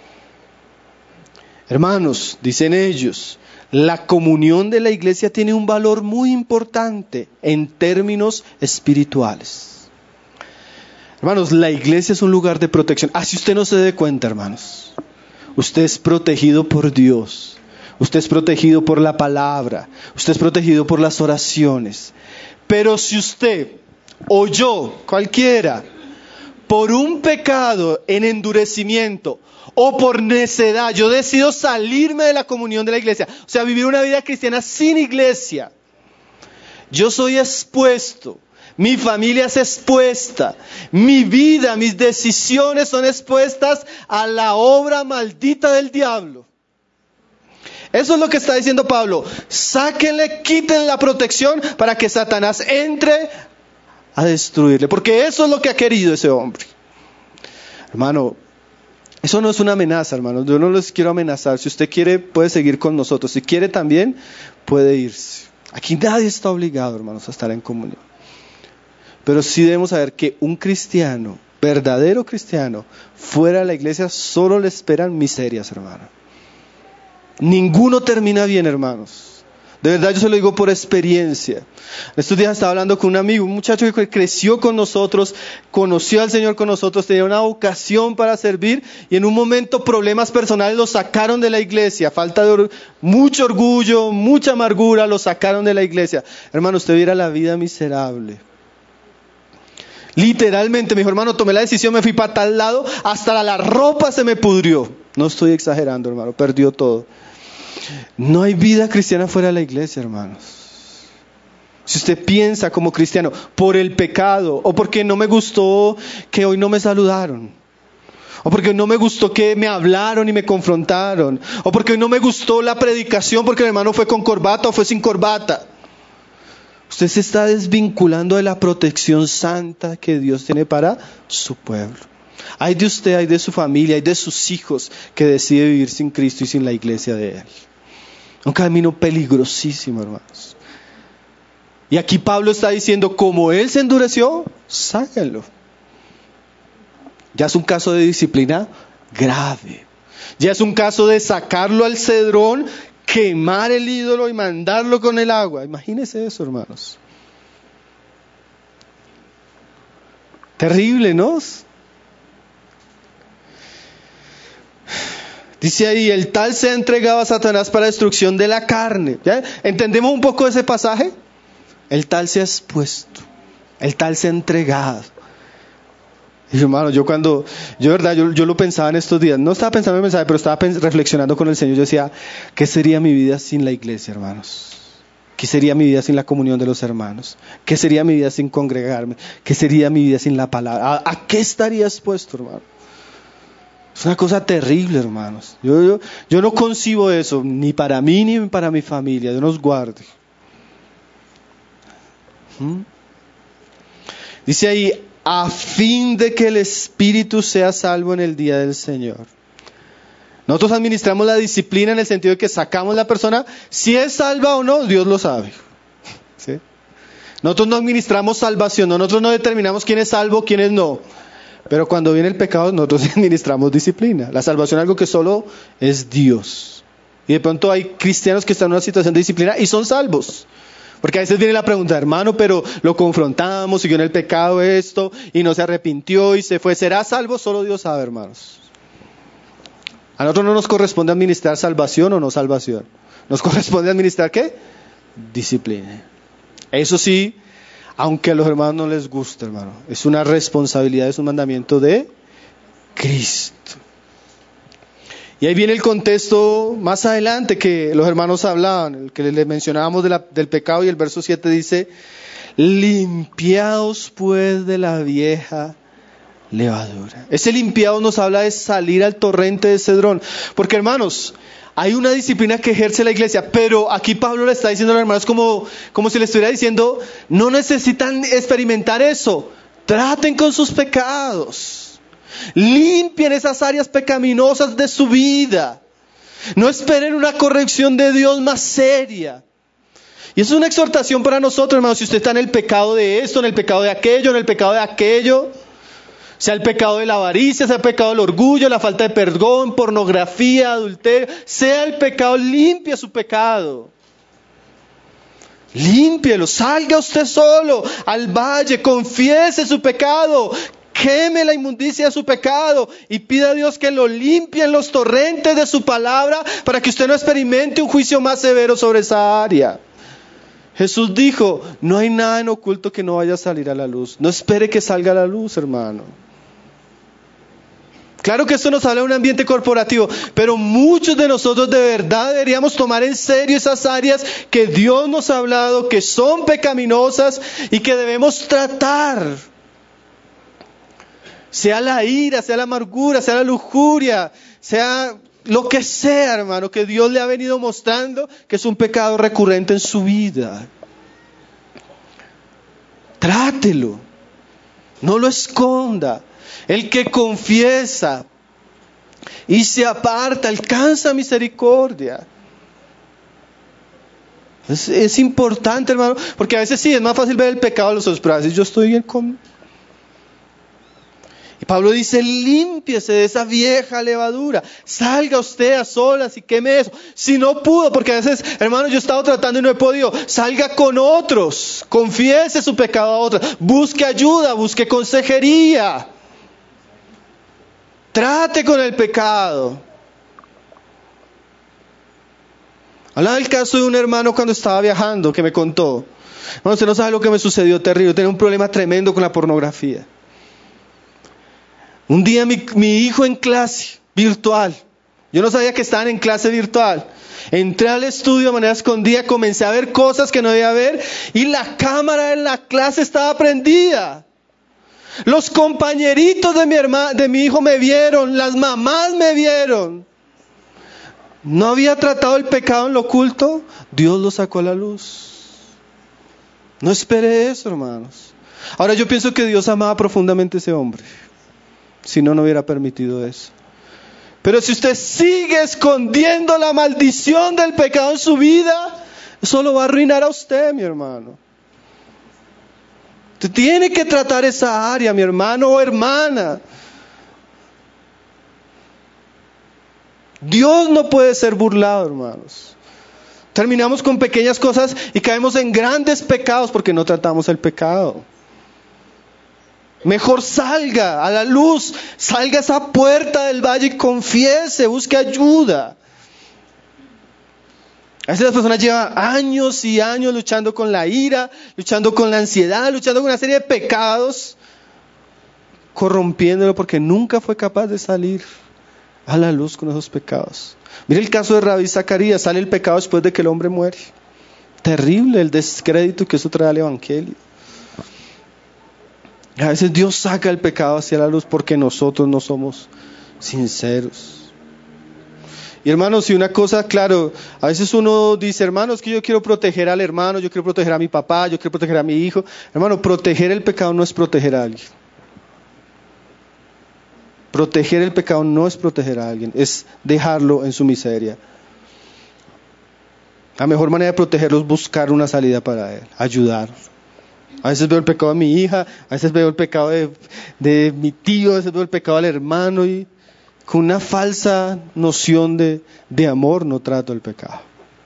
Hermanos, dicen ellos, la comunión de la iglesia tiene un valor muy importante en términos espirituales. Hermanos, la iglesia es un lugar de protección. Así usted no se dé cuenta, hermanos. Usted es protegido por Dios. Usted es protegido por la palabra. Usted es protegido por las oraciones. Pero si usted o yo, cualquiera, por un pecado en endurecimiento o por necedad, yo decido salirme de la comunión de la iglesia, o sea, vivir una vida cristiana sin iglesia, yo soy expuesto, mi familia es expuesta, mi vida, mis decisiones son expuestas a la obra maldita del diablo. Eso es lo que está diciendo Pablo. Sáquenle, quiten la protección para que Satanás entre a destruirle. Porque eso es lo que ha querido ese hombre. Hermano, eso no es una amenaza, hermano. Yo no los quiero amenazar. Si usted quiere, puede seguir con nosotros. Si quiere también, puede irse. Aquí nadie está obligado, hermanos, a estar en comunión. Pero sí debemos saber que un cristiano, verdadero cristiano, fuera de la iglesia, solo le esperan miserias, hermano. Ninguno termina bien, hermanos. De verdad yo se lo digo por experiencia. Estos días estaba hablando con un amigo, un muchacho que creció con nosotros, conoció al Señor con nosotros, tenía una vocación para servir y en un momento problemas personales lo sacaron de la iglesia. Falta de or- mucho orgullo, mucha amargura, lo sacaron de la iglesia. Hermano, usted viera la vida miserable. Literalmente, me dijo, hermano, tomé la decisión, me fui para tal lado, hasta la, la ropa se me pudrió. No estoy exagerando, hermano, perdió todo. No hay vida cristiana fuera de la iglesia, hermanos. Si usted piensa como cristiano, por el pecado, o porque no me gustó que hoy no me saludaron, o porque no me gustó que me hablaron y me confrontaron, o porque no me gustó la predicación porque el hermano fue con corbata o fue sin corbata, usted se está desvinculando de la protección santa que Dios tiene para su pueblo. Hay de usted, hay de su familia, hay de sus hijos que decide vivir sin Cristo y sin la iglesia de Él. Un camino peligrosísimo, hermanos. Y aquí Pablo está diciendo, como Él se endureció, sáquenlo. Ya es un caso de disciplina grave. Ya es un caso de sacarlo al cedrón, quemar el ídolo y mandarlo con el agua. Imagínense eso, hermanos. Terrible, ¿no? Dice ahí, el tal se ha entregado a Satanás para destrucción de la carne. ¿Ya? ¿Entendemos un poco ese pasaje? El tal se ha expuesto. El tal se ha entregado. Y hermano, yo cuando, yo verdad, yo, yo lo pensaba en estos días, no estaba pensando en el mensaje, pero estaba pens- reflexionando con el Señor. Yo decía, ¿qué sería mi vida sin la iglesia, hermanos? ¿Qué sería mi vida sin la comunión de los hermanos? ¿Qué sería mi vida sin congregarme? ¿Qué sería mi vida sin la palabra? ¿A, a qué estaría expuesto, hermano? Es una cosa terrible, hermanos. Yo, yo, yo no concibo eso, ni para mí ni para mi familia. Dios nos guarde. ¿Mm? Dice ahí, a fin de que el espíritu sea salvo en el día del Señor. Nosotros administramos la disciplina en el sentido de que sacamos la persona, si es salva o no, Dios lo sabe. ¿Sí? Nosotros no administramos salvación, nosotros no determinamos quién es salvo, quién es no. Pero cuando viene el pecado, nosotros administramos disciplina. La salvación es algo que solo es Dios. Y de pronto hay cristianos que están en una situación de disciplina y son salvos. Porque a veces viene la pregunta, hermano, pero lo confrontamos, siguió en el pecado esto, y no se arrepintió y se fue. ¿Será salvo? Solo Dios sabe, hermanos. A nosotros no nos corresponde administrar salvación o no salvación. Nos corresponde administrar, ¿qué? Disciplina. Eso sí, aunque a los hermanos no les guste, hermano, es una responsabilidad, es un mandamiento de Cristo. Y ahí viene el contexto más adelante que los hermanos hablaban, el que les mencionábamos de la, del pecado, y el verso siete dice, limpiaos pues de la vieja levadura. Ese limpiados nos habla de salir al torrente de Cedrón, porque hermanos, hay una disciplina que ejerce la iglesia, pero aquí Pablo le está diciendo a los hermanos como, como si le estuviera diciendo, no necesitan experimentar eso, traten con sus pecados. Limpien esas áreas pecaminosas de su vida. No esperen una corrección de Dios más seria. Y eso es una exhortación para nosotros, hermanos. Si usted está en el pecado de esto, en el pecado de aquello, en el pecado de aquello, sea el pecado de la avaricia, sea el pecado del orgullo, la falta de perdón, pornografía, adulterio, sea el pecado, limpie su pecado. Límpielo, salga usted solo al valle, confiese su pecado, queme la inmundicia de su pecado y pida a Dios que lo limpie en los torrentes de su palabra para que usted no experimente un juicio más severo sobre esa área. Jesús dijo, no hay nada en oculto que no vaya a salir a la luz. No espere que salga a la luz, hermano. Claro que esto nos habla de un ambiente corporativo, pero muchos de nosotros de verdad deberíamos tomar en serio esas áreas que Dios nos ha hablado, que son pecaminosas y que debemos tratar. Sea la ira, sea la amargura, sea la lujuria, sea lo que sea, hermano, que Dios le ha venido mostrando que es un pecado recurrente en su vida. Trátelo, no lo esconda. El que confiesa y se aparta alcanza misericordia. Es, es importante, hermano, porque a veces sí, es más fácil ver el pecado a los otros, pero a veces yo estoy bien con... Y Pablo dice, límpiese de esa vieja levadura, salga usted a solas y queme eso. Si no pudo, porque a veces, hermano, yo he estado tratando y no he podido, salga con otros, confiese su pecado a otros, busque ayuda, busque consejería. Trate con el pecado. Hablaba del caso de un hermano cuando estaba viajando, que me contó. Bueno, usted no sabe lo que me sucedió terrible. Tenía un problema tremendo con la pornografía. Un día mi, mi hijo en clase virtual, yo no sabía que estaban en clase virtual. Entré al estudio de manera escondida, comencé a ver cosas que no debía ver y la cámara de la clase estaba prendida. Los compañeritos de mi hermano, de mi hijo me vieron, las mamás me vieron. ¿No había tratado el pecado en lo oculto? Dios lo sacó a la luz. No espere eso, hermanos. Ahora yo pienso que Dios amaba profundamente a ese hombre. Si no, no hubiera permitido eso. Pero si usted sigue escondiendo la maldición del pecado en su vida, eso lo va a arruinar a usted, mi hermano. Usted tiene que tratar esa área, mi hermano o hermana. Dios no puede ser burlado, hermanos. Terminamos con pequeñas cosas y caemos en grandes pecados porque no tratamos el pecado. Mejor salga a la luz, salga a esa puerta del valle y confiese, busque ayuda. A veces las personas llevan años y años luchando con la ira, luchando con la ansiedad, luchando con una serie de pecados, corrompiéndolo porque nunca fue capaz de salir a la luz con esos pecados. Mire el caso de Rabí Zacarías, sale el pecado después de que el hombre muere. Terrible el descrédito que eso trae al evangelio. A veces Dios saca el pecado hacia la luz porque nosotros no somos sinceros. Y hermanos, y una cosa, claro, a veces uno dice, hermanos, que yo quiero proteger al hermano, yo quiero proteger a mi papá, yo quiero proteger a mi hijo. Hermano, proteger el pecado no es proteger a alguien. Proteger el pecado no es proteger a alguien, es dejarlo en su miseria. La mejor manera de protegerlo es buscar una salida para él, ayudar. A veces veo el pecado de mi hija, a veces veo el pecado de, de mi tío, a veces veo el pecado del hermano y con una falsa noción de, de amor no trato el pecado.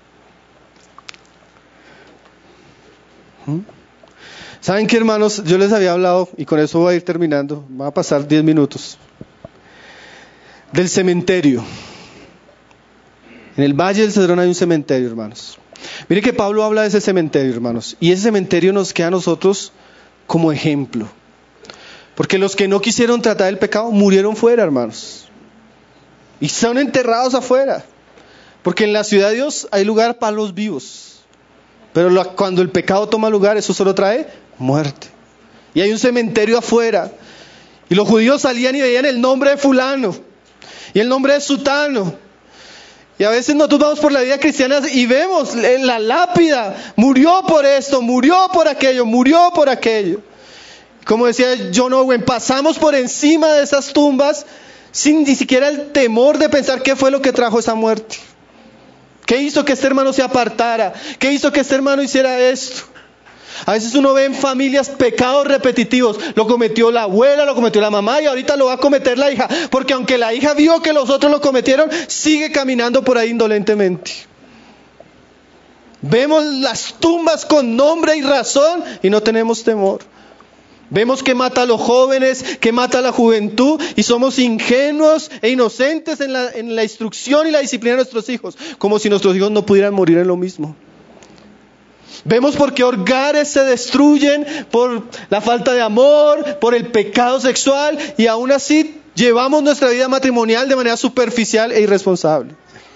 ¿Mm? ¿Saben qué, hermanos? Yo les había hablado, y con eso voy a ir terminando, va a pasar diez minutos, del cementerio. En el Valle del Cedrón hay un cementerio, hermanos. Mire que Pablo habla de ese cementerio, hermanos, y ese cementerio nos queda a nosotros como ejemplo. Porque los que no quisieron tratar el pecado murieron fuera, hermanos. Y son enterrados afuera. Porque en la ciudad de Dios hay lugar para los vivos. Pero lo, cuando el pecado toma lugar, eso solo trae muerte. Y hay un cementerio afuera. Y los judíos salían y veían el nombre de fulano. Y el nombre de sutano. Y a veces nosotros vamos por la vida cristiana y vemos en la lápida, murió por esto, murió por aquello, murió por aquello. Como decía John Owen, pasamos por encima de esas tumbas sin ni siquiera el temor de pensar qué fue lo que trajo esa muerte. ¿Qué hizo que este hermano se apartara? ¿Qué hizo que este hermano hiciera esto? A veces uno ve en familias pecados repetitivos. Lo cometió la abuela, lo cometió la mamá y ahorita lo va a cometer la hija. Porque aunque la hija vio que los otros lo cometieron, sigue caminando por ahí indolentemente. Vemos las tumbas con nombre y razón y no tenemos temor. Vemos que mata a los jóvenes, que mata a la juventud y somos ingenuos e inocentes en la, en la instrucción y la disciplina de nuestros hijos. Como si nuestros hijos no pudieran morir en lo mismo. Vemos por qué hogares se destruyen por la falta de amor, por el pecado sexual y aún así llevamos nuestra vida matrimonial de manera superficial e irresponsable.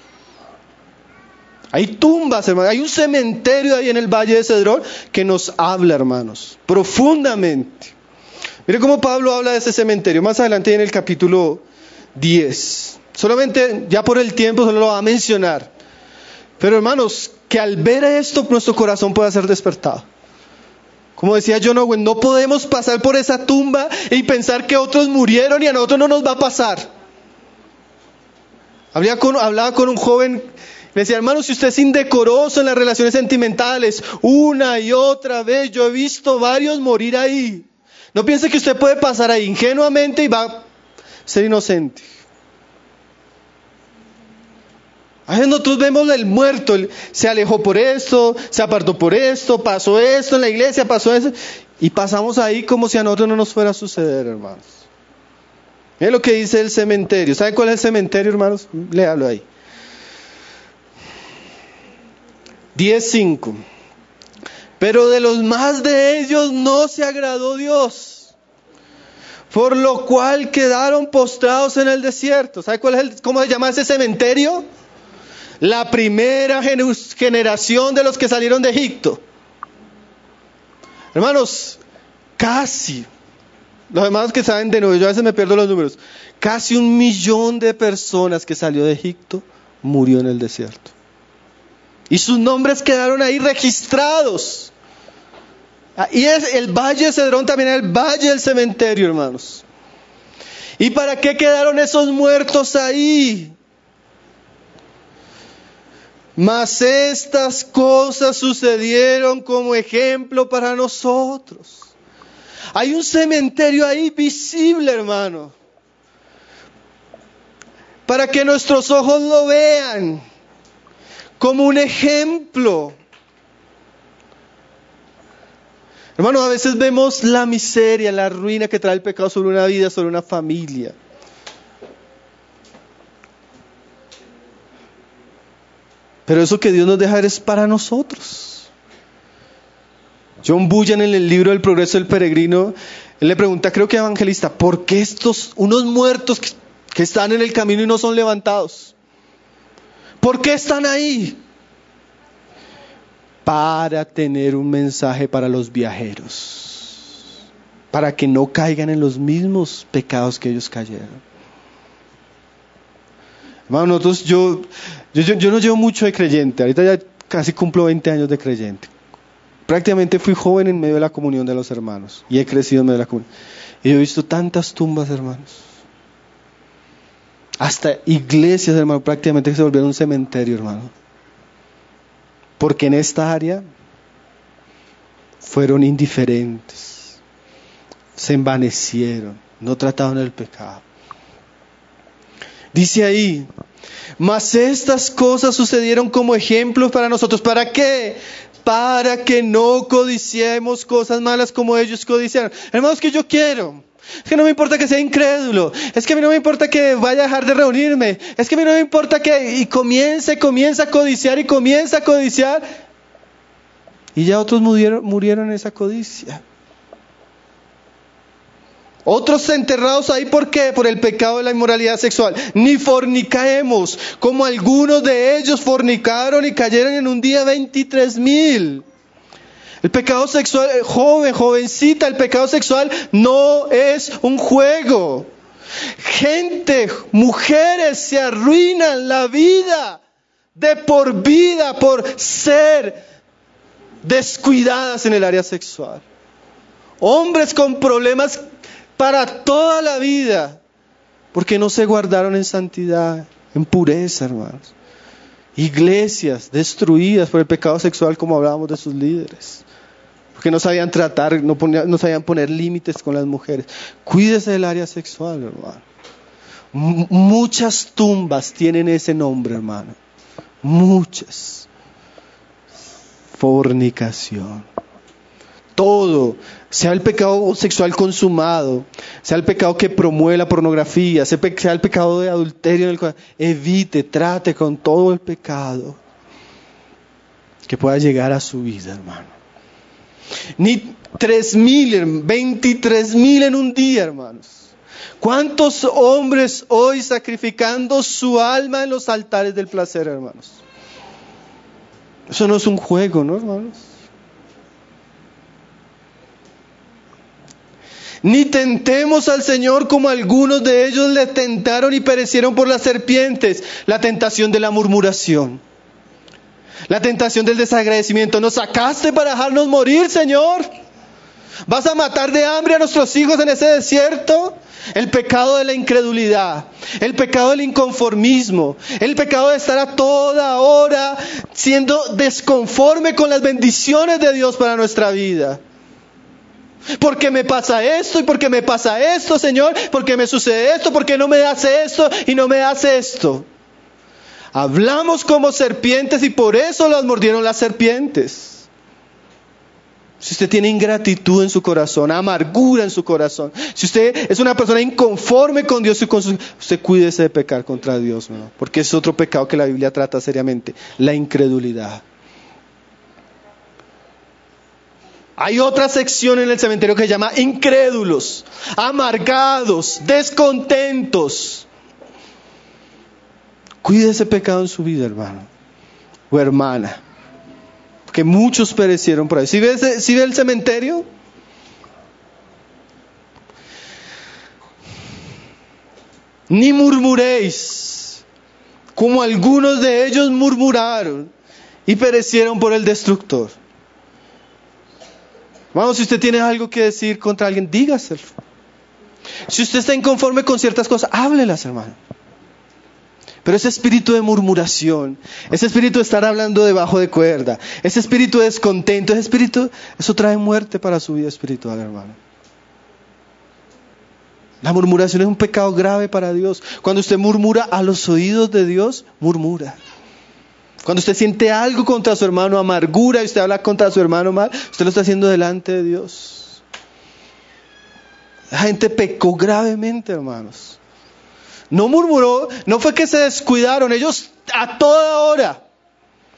Hay tumbas, hermanos, hay un cementerio ahí en el Valle de Cedrón que nos habla, hermanos, profundamente. Mire cómo Pablo habla de ese cementerio, más adelante en el capítulo diez. Solamente, ya por el tiempo, solo lo va a mencionar. Pero hermanos, que al ver esto, nuestro corazón pueda ser despertado. Como decía John Owen, no podemos pasar por esa tumba y pensar que otros murieron y a nosotros no nos va a pasar. Hablaba con, hablaba con un joven, le decía, hermano, si usted es indecoroso en las relaciones sentimentales, una y otra vez, yo he visto varios morir ahí. No piense que usted puede pasar ahí ingenuamente y va a ser inocente. A veces nosotros vemos el muerto, se alejó por esto, se apartó por esto, pasó esto en la iglesia, pasó eso, y pasamos ahí como si a nosotros no nos fuera a suceder, hermanos. Miren lo que dice el cementerio. ¿Saben cuál es el cementerio, hermanos? Léalo ahí. diez cinco. Pero de los más de ellos no se agradó Dios, por lo cual quedaron postrados en el desierto. ¿Sabe cuál es el, cómo se llama ese cementerio? La primera generación de los que salieron de Egipto. Hermanos, casi, los hermanos que saben de nuevo, yo a veces me pierdo los números, casi un millón de personas que salió de Egipto murió en el desierto. Y sus nombres quedaron ahí registrados. Y es el Valle de Cedrón también es el Valle del Cementerio, hermanos. ¿Y para qué quedaron esos muertos ahí? Mas estas cosas sucedieron como ejemplo para nosotros. Hay un cementerio ahí visible, hermano, para que nuestros ojos lo vean como un ejemplo. Hermano, a veces vemos la miseria, la ruina que trae el pecado sobre una vida, sobre una familia. Pero eso que Dios nos deja es para nosotros. John Bunyan, en el libro del Progreso del Peregrino, él le pregunta, creo que evangelista, ¿por qué estos, unos muertos que, que están en el camino y no son levantados? ¿Por qué están ahí? Para tener un mensaje para los viajeros, para que no caigan en los mismos pecados que ellos cayeron. Hermano, nosotros, yo, yo, yo, yo no llevo mucho de creyente, ahorita ya casi cumplo veinte años de creyente. Prácticamente fui joven en medio de la comunión de los hermanos y he crecido en medio de la comunión. Y he visto tantas tumbas, hermanos. Hasta iglesias, hermano, prácticamente se volvieron un cementerio, hermano. Porque en esta área fueron indiferentes, se envanecieron, no trataron el pecado. Dice ahí, mas estas cosas sucedieron como ejemplos para nosotros. ¿Para qué? Para que no codiciemos cosas malas como ellos codiciaron. Hermanos, que yo quiero. Es que no me importa que sea incrédulo. Es que a mí no me importa que vaya a dejar de reunirme. Es que a mí no me importa que... Y comience, comienza a codiciar y comienza a codiciar. Y ya otros murieron, murieron en esa codicia. Otros enterrados ahí, ¿por qué? Por el pecado de la inmoralidad sexual. Ni fornicaemos, como algunos de ellos fornicaron y cayeron en un día veintitrés mil. El pecado sexual, joven, jovencita, el pecado sexual no es un juego. Gente, mujeres se arruinan la vida de por vida por ser descuidadas en el área sexual. Hombres con problemas para toda la vida porque no se guardaron en santidad, en pureza, hermanos. Iglesias destruidas por el pecado sexual, como hablábamos de sus líderes. Porque no sabían tratar, no, ponía, no sabían poner límites con las mujeres. Cuídese del área sexual, hermano. M- muchas tumbas tienen ese nombre, hermano. Muchas. Fornicación. Todo, sea el pecado sexual consumado, sea el pecado que promueve la pornografía, sea el pecado de adulterio en el cual evite, trate con todo el pecado que pueda llegar a su vida, hermano. Ni tres mil, veintitrés mil en un día, hermanos. ¿Cuántos hombres hoy sacrificando su alma en los altares del placer, hermanos? Eso no es un juego, ¿no, hermanos? Ni tentemos al Señor como algunos de ellos le tentaron y perecieron por las serpientes. La tentación de la murmuración. La tentación del desagradecimiento. Nos sacaste para dejarnos morir, Señor. ¿Vas a matar de hambre a nuestros hijos en ese desierto? El pecado de la incredulidad, el pecado del inconformismo, el pecado de estar a toda hora siendo desconforme con las bendiciones de Dios para nuestra vida. ¿Por qué me pasa esto? ¿Y por qué me pasa esto, Señor? ¿Por qué me sucede esto? ¿Por qué no me hace esto y no me hace esto? Hablamos como serpientes y por eso las mordieron las serpientes. Si usted tiene ingratitud en su corazón, amargura en su corazón, si usted es una persona inconforme con Dios y con su, usted cuídese de pecar contra Dios, ¿no? Porque es otro pecado que la Biblia trata seriamente, la incredulidad. Hay otra sección en el cementerio que se llama incrédulos, amargados, descontentos. Cuide ese pecado en su vida, hermano o hermana. Porque muchos perecieron por ahí. ¿Sí ves, sí ve el cementerio? Ni murmuréis, como algunos de ellos murmuraron y perecieron por el destructor. Vamos, si usted tiene algo que decir contra alguien, dígaselo. Si usted está inconforme con ciertas cosas, háblelas, hermano. Pero ese espíritu de murmuración, ese espíritu de estar hablando debajo de cuerda, ese espíritu de descontento, ese espíritu, eso trae muerte para su vida espiritual, hermano. La murmuración es un pecado grave para Dios. Cuando usted murmura a los oídos de Dios, murmura. Cuando usted siente algo contra su hermano, amargura, y usted habla contra su hermano mal, usted lo está haciendo delante de Dios. La gente pecó gravemente, hermanos. No murmuró, no fue que se descuidaron, ellos a toda hora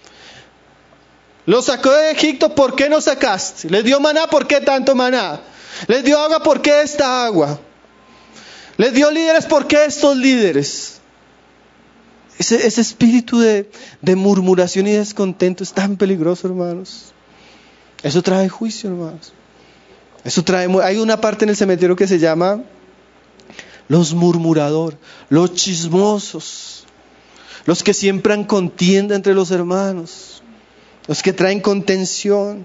Los sacó de Egipto, ¿por qué nos sacaste? Les dio maná, ¿por qué tanto maná? Les dio agua, ¿por qué esta agua? Les dio líderes, ¿por qué estos líderes? Ese, ese espíritu de, de murmuración y descontento es tan peligroso, hermanos. Eso trae juicio, hermanos. Eso trae, hay una parte en el cementerio que se llama los murmuradores, los chismosos, los que siembran contienda entre los hermanos, los que traen contención.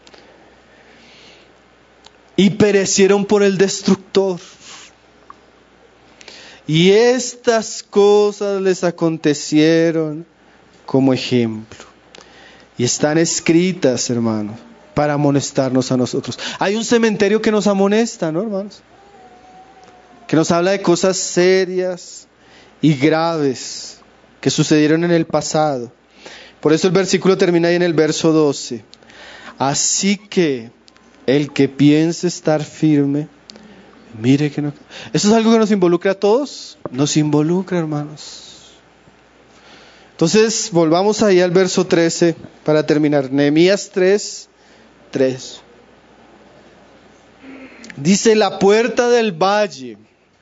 Y perecieron por el destructor. Y estas cosas les acontecieron como ejemplo. Y están escritas, hermanos, para amonestarnos a nosotros. Hay un cementerio que nos amonesta, ¿no, hermanos? Que nos habla de cosas serias y graves que sucedieron en el pasado. Por eso el versículo termina ahí en el verso doce. Así que el que piense estar firme, mire que no... ¿Esto es algo que nos involucra a todos? Nos involucra, hermanos. Entonces, volvamos ahí al verso trece para terminar. Nehemías tres, tres. Dice: la puerta del valle.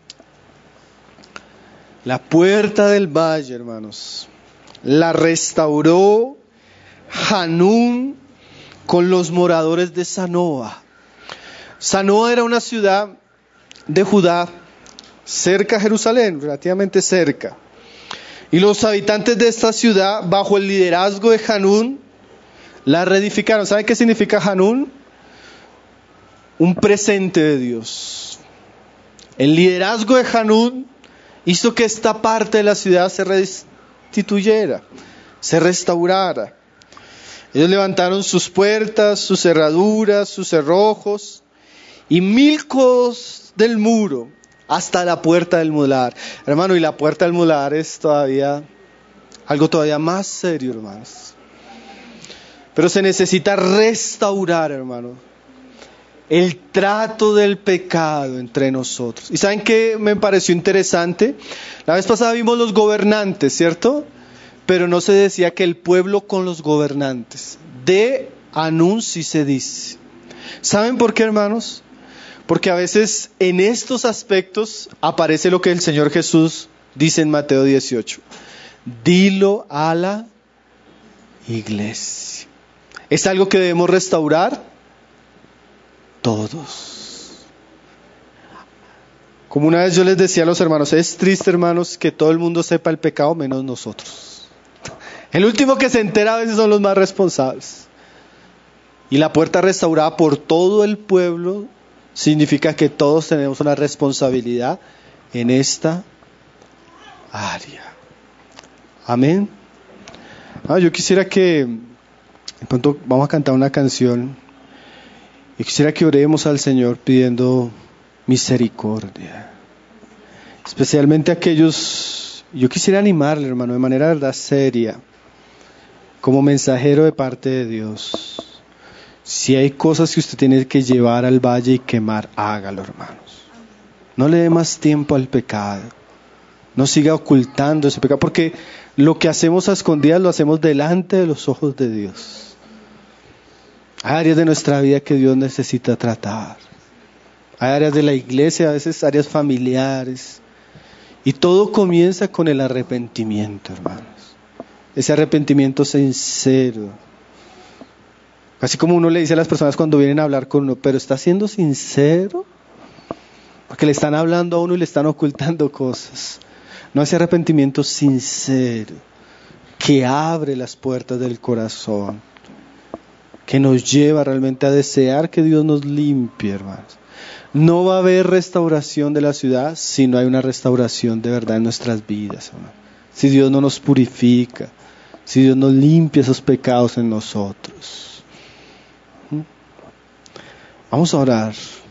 La puerta del valle, hermanos, la restauró Hanún con los moradores de Zanoa. Zanoa era una ciudad de Judá, cerca a Jerusalén, relativamente cerca. Y los habitantes de esta ciudad, bajo el liderazgo de Hanún, la reedificaron. ¿Saben qué significa Hanún? Un presente de Dios. El liderazgo de Hanún hizo que esta parte de la ciudad se restituyera, se restaurara. Ellos levantaron sus puertas, sus cerraduras, sus cerrojos y mil codos del muro hasta la puerta del mular. Hermano, y la puerta del mular es todavía algo todavía más serio, hermanos. Pero se necesita restaurar, hermano, el trato del pecado entre nosotros. ¿Y saben qué me pareció interesante? La vez pasada vimos los gobernantes, ¿cierto? Pero no se decía que el pueblo con los gobernantes. De Hanún sí se dice. ¿Saben por qué, hermanos? Porque a veces en estos aspectos aparece lo que el Señor Jesús dice en Mateo dieciocho. Dilo a la iglesia. ¿Es algo que debemos restaurar? Todos. Como una vez yo les decía a los hermanos, es triste, hermanos, que todo el mundo sepa el pecado menos nosotros. El último que se entera a veces son los más responsables. Y la puerta restaurada por todo el pueblo significa que todos tenemos una responsabilidad en esta área. Amén. Ah, yo quisiera que, de pronto vamos a cantar una canción. Y quisiera que oremos al Señor pidiendo misericordia. Especialmente aquellos, yo quisiera animarle, hermano, de manera verdad seria, como mensajero de parte de Dios. Si hay cosas que usted tiene que llevar al valle y quemar, hágalo, hermanos. No le dé más tiempo al pecado. No siga ocultando ese pecado, porque lo que hacemos a escondidas lo hacemos delante de los ojos de Dios. Hay áreas de nuestra vida que Dios necesita tratar. Hay áreas de la iglesia, a veces áreas familiares. Y todo comienza con el arrepentimiento, hermanos. Ese arrepentimiento sincero. Así como uno le dice a las personas cuando vienen a hablar con uno, pero ¿está siendo sincero? Porque le están hablando a uno y le están ocultando cosas. No, ese arrepentimiento sincero que abre las puertas del corazón, que nos lleva realmente a desear que Dios nos limpie, hermanos. No va a haber restauración de la ciudad si no hay una restauración de verdad en nuestras vidas, hermanos. Si Dios no nos purifica, si Dios no limpia esos pecados en nosotros. Vamos a orar.